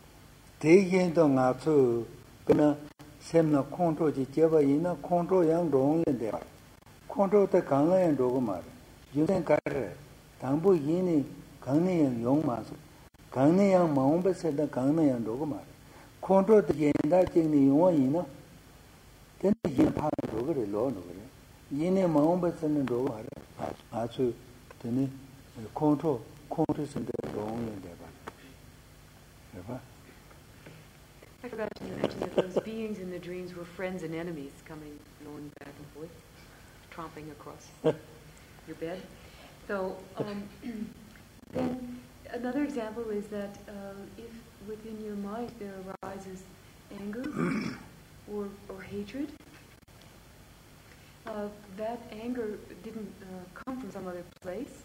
Semna control the Java in a control young wrong in there. Control the Kanga and Dogomar. You think Tambu Yini, Kani and Young Masu. Kani and Maumba said the Kanga and Dogomar. Control the Yenda in the Yuaina. then yin pa do gre lo no gre yin ne ma ba sen do ma a chu then control sen de lo yin de ba. I forgot to mention that those beings in the dreams were friends and enemies going back and forth, tromping across your bed. So then another example is that if within your mind there arises anger or hatred, that anger didn't come from some other place,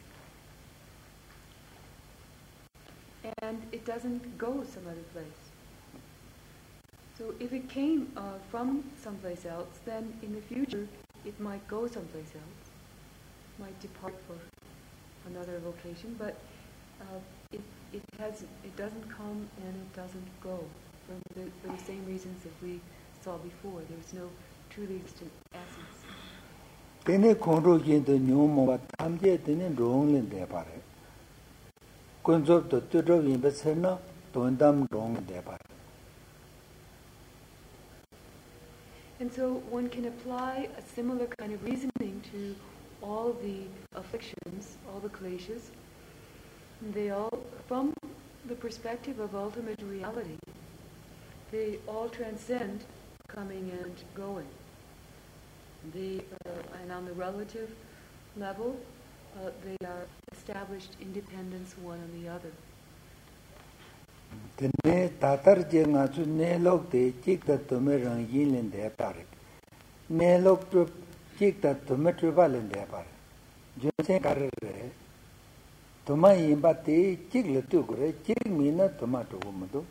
and it doesn't go some other place. So if it came from someplace else, then in the future it might go someplace else, might depart for another location, but it doesn't come and it doesn't go for the same reasons that we saw before. There's no truly existent essence. Tene konro yin de nyomo ba tamje tene rong len de pare. Kunzob to tudro yin ba serna tondam rong de pare. And so one can apply a similar kind of reasoning to all the afflictions, all the kleshas. They all, from the perspective of ultimate reality, they all transcend coming and going. And on the relative level, they are established independence one on the other. Tene tatar je nga chu ne lok de chik ta tome rang yin len de pare. Ne lok tu chik ta tome tu ba len de pare. Jo se kar re. Toma yin ba te chik le tu gre chik mi na toma tu mo do.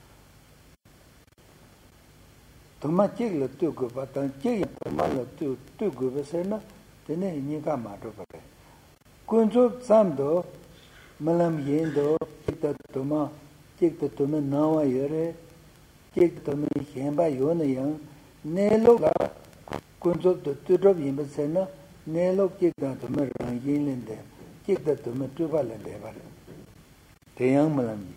Toma chik le tu go ba tan chik toma le tu go be se na tene ni ka ma do pare. Kun jo sam do malam yin do chik ta toma chik ta tome nawa yore, chik ta tome henpa yone yang, ne lok la kunzop to tudrop yinpa se na, ne lok chik ta tome rang yin len de, chik ta tome tupa len de pare. Te yang malam yi.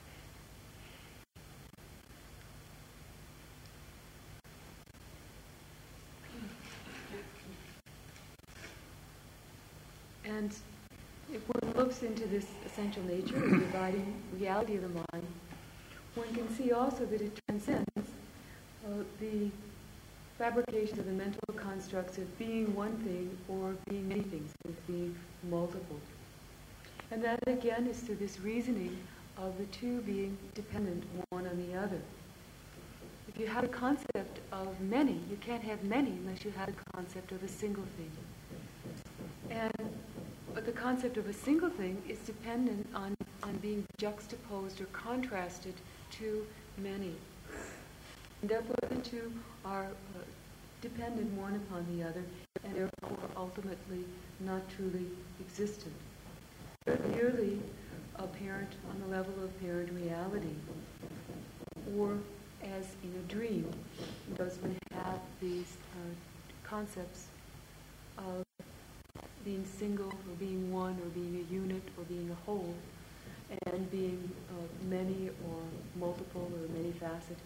And if one looks into this essential nature of the dividing reality of the mind, one can see also that it transcends the fabrications of the mental constructs of being one thing or being many things, of being multiple. And that again is through this reasoning of the two being dependent one on the other. If you have a concept of many, you can't have many unless you have a concept of a single thing. But the concept of a single thing is dependent on being juxtaposed or contrasted to many. And therefore the two are dependent one upon the other and therefore ultimately not truly existent. They're merely apparent on the level of apparent reality, or as in a dream, does one have these concepts of being single or being one or being a unit or being a whole and being many or multiple or many faceted.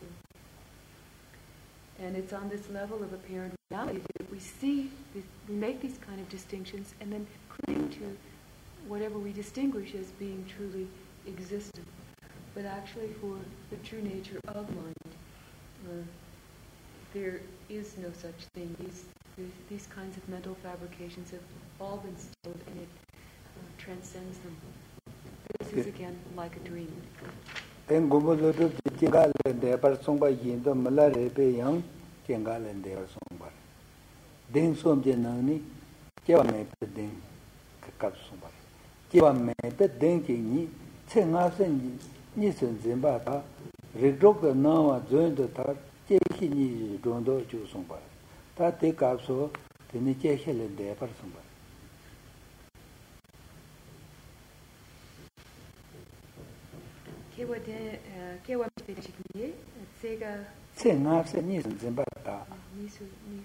And it's on this level of apparent reality that we make these kind of distinctions and then cling to whatever we distinguish as being truly existent. But actually for the true nature of mind, there is no such thing. These kinds of mental fabrications have all been stilled and it transcends them. This is again like a dream. Then Gumulu Jingal and the Persumba Yin, the Malare Young, Jingal and the Persumba. Then some Jenani, Java may put them Kapsumba. Java may put Denki, Tengasen, Nisan Zimbata, Redrock the Nawa joined the Tar, Jaki Ni Rondo Jusumba. That take up so the Nichel and the Persumba. Kewa Chikye, Sega. Senga Nisan Zimbata. Nisu.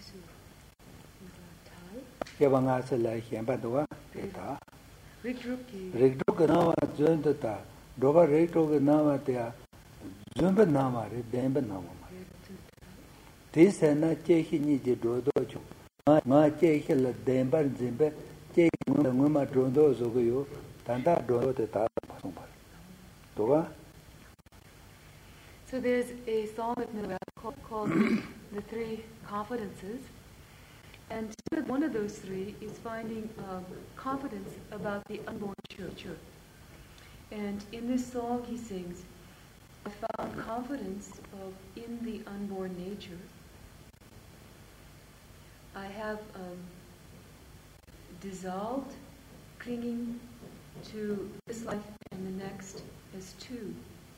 Yavanga Sela Hambadua, Eta. Rigdruka Nama joined the Tar. Doga Rigdruka Nama there, Zumba Nama, Demba Nama. This and not taking it to Dodo. My taking the Demba Zimbe, taking the Muma Drondo Zogo, Tanda Dodo the Tasumba. Doga? So there's a song of Miller called The Three Confidences. And one of those three is finding confidence about the unborn nature. And in this song he sings, I found confidence in the unborn nature. I have dissolved clinging to this life and the next as two.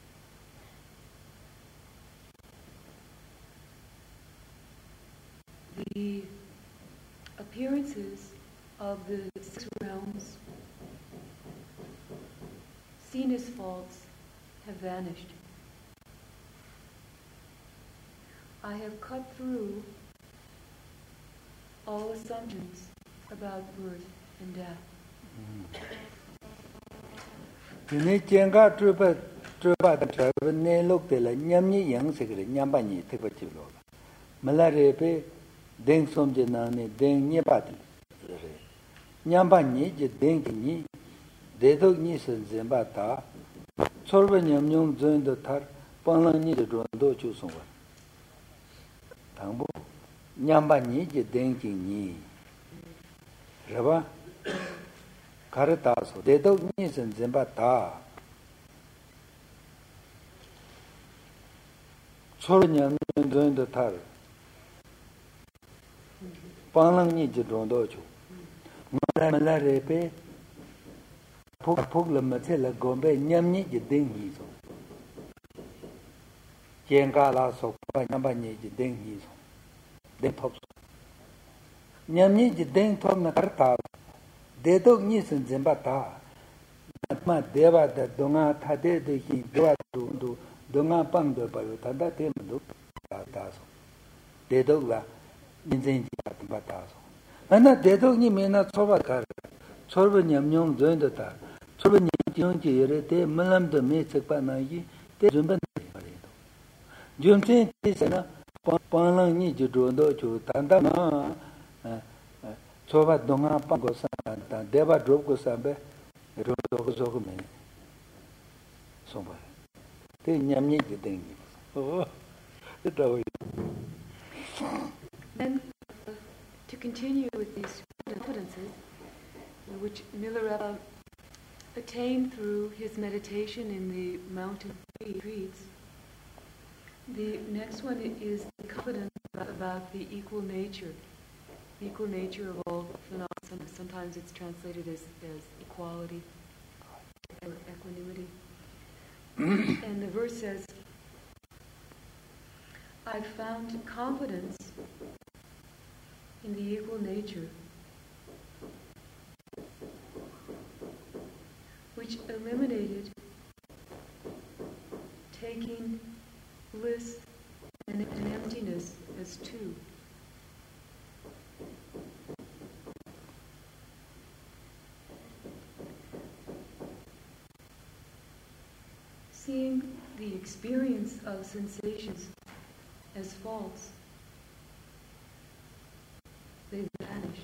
The appearances of the six realms, seen as false, have vanished. I have cut through all assumptions about birth and death. Deng somje nane deng nyebati re nyamba ni je deng ni de dog ni sen zemba ta chorba nyamnyong zön do tar panglang ni de ron do chu song wa tangbo nyamba ni je deng ni raba kar ta so de dog ni sen zemba ta chorba nyamnyong zön do tar Panglang ni jirondo chu. Mala repe phok la mathe la gombe nyam ni jiding hi so. Jenga la so pa nyamba ni jiding hi so. De phok. Nyam ni jiding thom na karta. De dog ni sen zemba ta. Ma deva da donga tha de hi dwa du donga pang do pa yo ta da te mdu ta so. De dog la 인생이 같은 바다서 하나 대독이 메나 초바가 초르 냠뇽 전도다 초르 냠뇽지 예레 때 물람도 메책바나기 때 준비 말이도 좀체 있잖아 빵랑이 주도도 주 단단아 초바 동아 빵고사 단 대바 드롭고사베 로도고소고메 소바 때 냠니 되는 거 됐다고 Then, to continue with these confidences, which Milarepa attained through his meditation in the mountain retreats, the next one is the confidence about the equal nature of all phenomena. Sometimes it's translated as equality or equanimity. And the verse says, I found confidence in the equal nature, which eliminated taking bliss and emptiness as two. Seeing the experience of sensations as false, they vanish.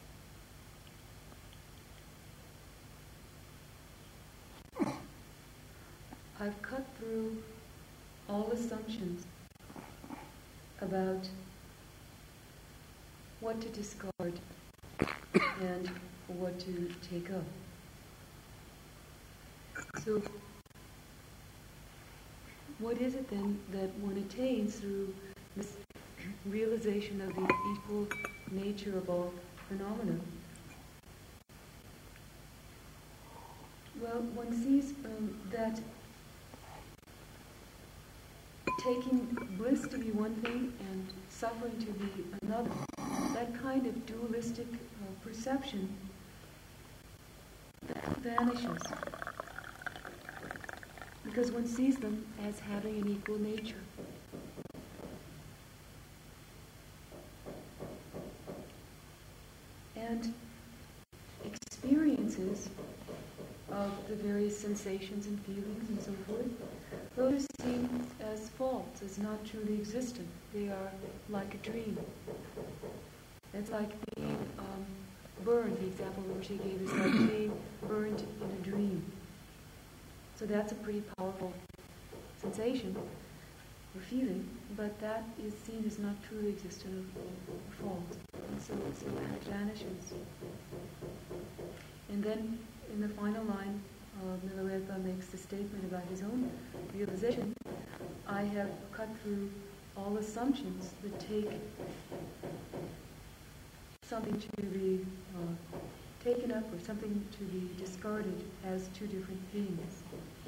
I've cut through all assumptions about what to discard and what to take up. So, what is it then that one attains through this realization of the equal nature of all phenomena? Well, one sees that taking bliss to be one thing and suffering to be another, that kind of dualistic perception vanishes. Because one sees them as having an equal nature. And experiences of the various sensations sensations and feelings and so forth, those are seen as false, as not truly existent. They are like a dream. It's like being burned. The example Rinpoche gave is like being burned in a dream. So that's a pretty powerful sensation or feeling, but that is seen as not truly existent or false. And so that vanishes. And then in the final line, Milarepa makes the statement about his own realization. I have cut through all assumptions that take something to be taken up or something to be discarded as two different things.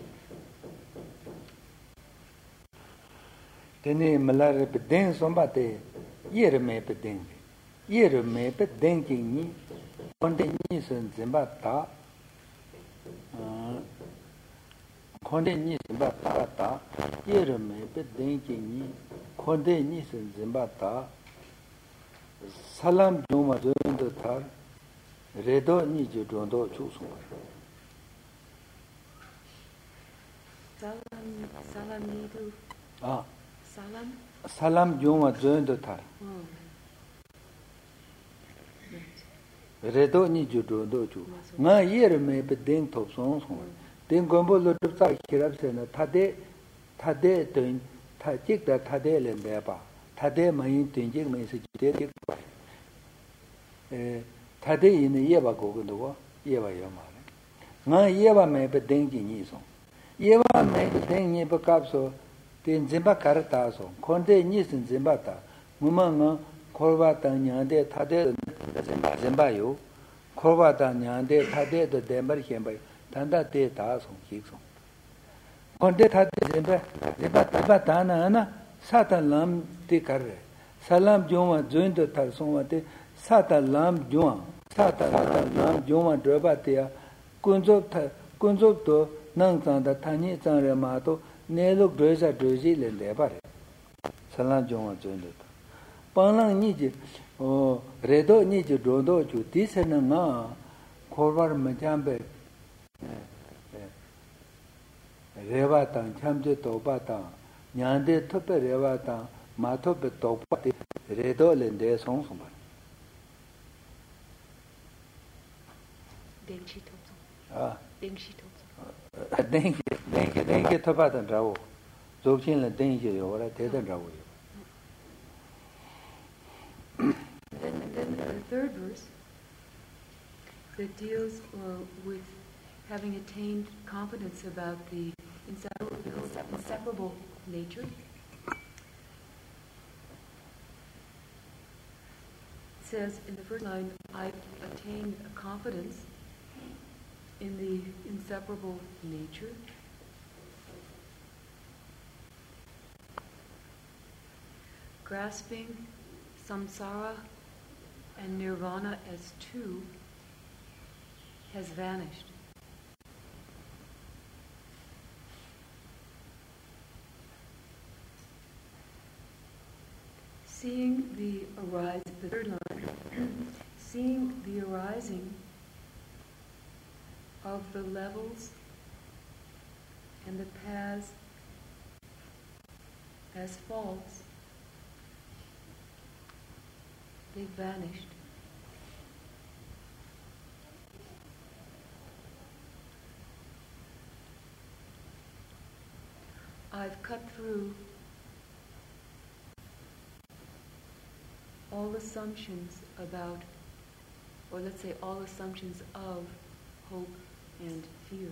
Tene malare pedeng sombate yere me pedeng yere me pedeng ni konde ni sen zembata konde ni zembata yere me pedeng ni konde ni sen zembata salam joma jondo thar redo ni jo dondo chu sum Salam nidu. Salam joma jondo thar redo ni jo dondo chu nga yer me bedeng top song song den gombo lo tsa khirab se na thade den tha jik da thade len de ba thade mai den jik mai se de jik ba thade yin ye ba go go ye ba yo ma nga ye ba me bedeng ji ni song ye ba me bedeng ni ba kap so ten zimba karata so konde ni sin zimba ta muma nga korba ta nyande thade zimba yo korba ta nyande thade de dembar hemba tanda te ta so hik so konde thade zimba ta na sata lam te kar re salam joma join de tar so wate sata lam joma droba te kunzo to nang sang da thani sang re ma to neluk dresa dresi le lebare salam joma jondo palang ni ji redo ni ji dondo ju disena nga korbar majambe rewa tang chamje toba tang nyande thope rewa tang ma thope toba redo le de song song Dengshi Topsong. Dengshi Topsong. dengue thopa tan rawo zokchin la dengue yo ora te tan rawo Then the third verse that deals with having attained confidence about the inseparable nature says in the first line, I've attained a confidence in the inseparable nature. Grasping samsara and nirvana as two has vanished. Seeing the third line, seeing the arising of the levels and the paths as false, they've vanished. I've cut through all assumptions about, or let's say all assumptions of hope and fear.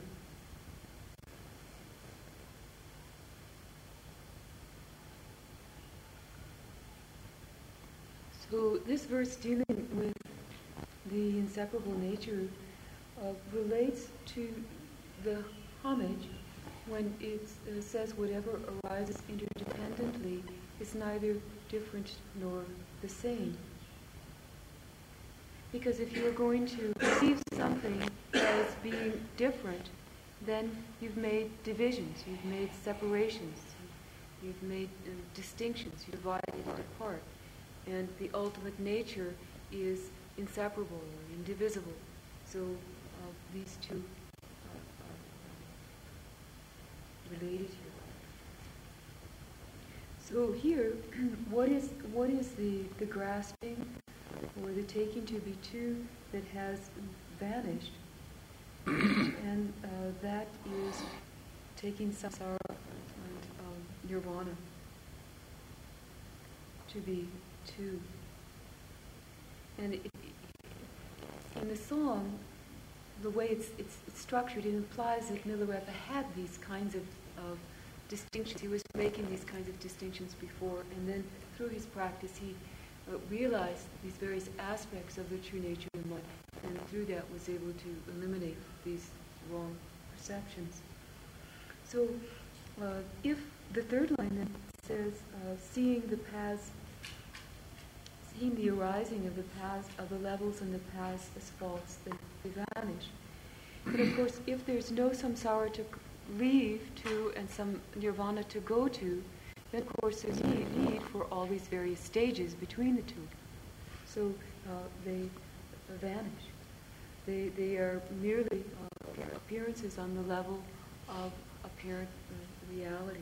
So this verse dealing with the inseparable nature relates to the homage when it says whatever arises interdependently is neither different nor the same. Because if you are going to perceive something as being different, then you've made divisions, you've made separations, you've made distinctions, you've divided it apart. And the ultimate nature is inseparable or indivisible. So these two so here, what is the grasping or the taking to be two that has vanished? And that is taking samsara and nirvana to be two. And in the song, the way it's structured, it implies that Milarepa had these kinds of distinctions. He was making these kinds of distinctions before, and then through his practice he realized these various aspects of the true nature of mind, and through that was able to eliminate these wrong perceptions. So if the third line then says, seeing the paths, seeing the arising of the paths, of the levels in the paths as false, then they vanish. But of course, if there's no samsara to leave to and some nirvana to go to, then of course there's need for all these various stages between the two. So they vanish. They are merely appearances on the level of apparent reality.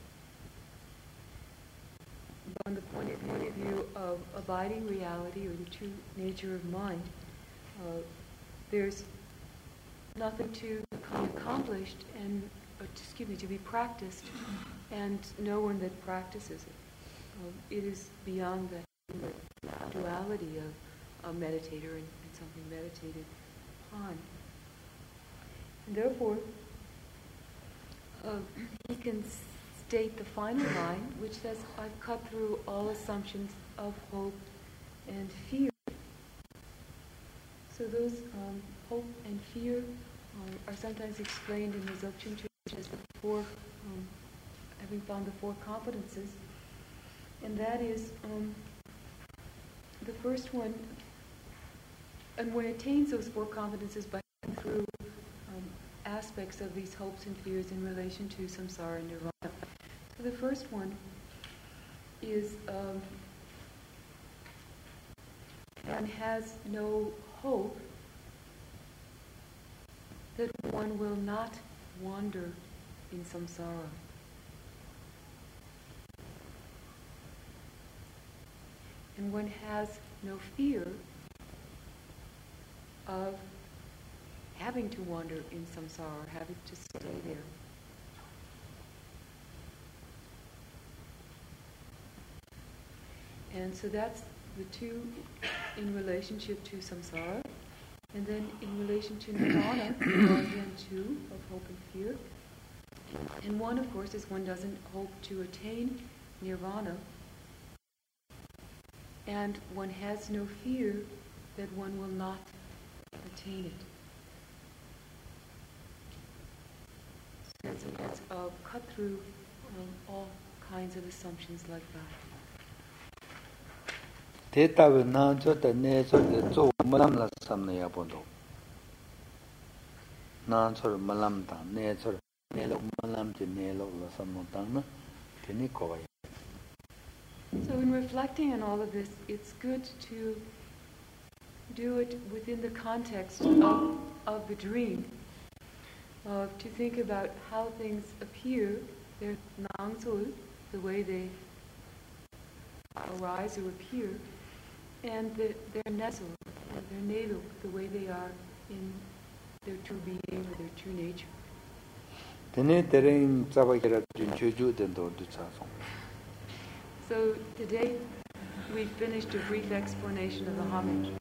From the point of view of abiding reality or the true nature of mind, there's nothing to become accomplished and, to be practiced, and no one that practices it. It is beyond the duality of a meditator and something meditated upon. And therefore, he can state the final line, which says, I've cut through all assumptions of hope and fear. So those hope and fear are sometimes explained in the Dzogchen tradition as the four, having found the four confidences. And that is the first one, and one attains those four confidences by going through aspects of these hopes and fears in relation to samsara and nirvana. So the first one is one has no hope that one will not wander in samsara. And one has no fear of having to wander in samsara, having to stay there. And so that's the two in relationship to samsara. And then in relation to nirvana, there are again two of hope and fear. And one, of course, is one doesn't hope to attain nirvana. And one has no fear that one will not attain it. So that's cut through all kinds of assumptions like that. Tetawe nancho te necho te zo malam la samna ya bondo. Nancho malam ta necho nelo malam te nelo la samno tangna teni kowai. So in reflecting on all of this, it's good to do it within the context of the dream, to think about how things appear, their nangsul, the way they arise or appear, and their nesul, their navel, the way they are in their true being or their true nature. So today we finished a brief explanation of the homage.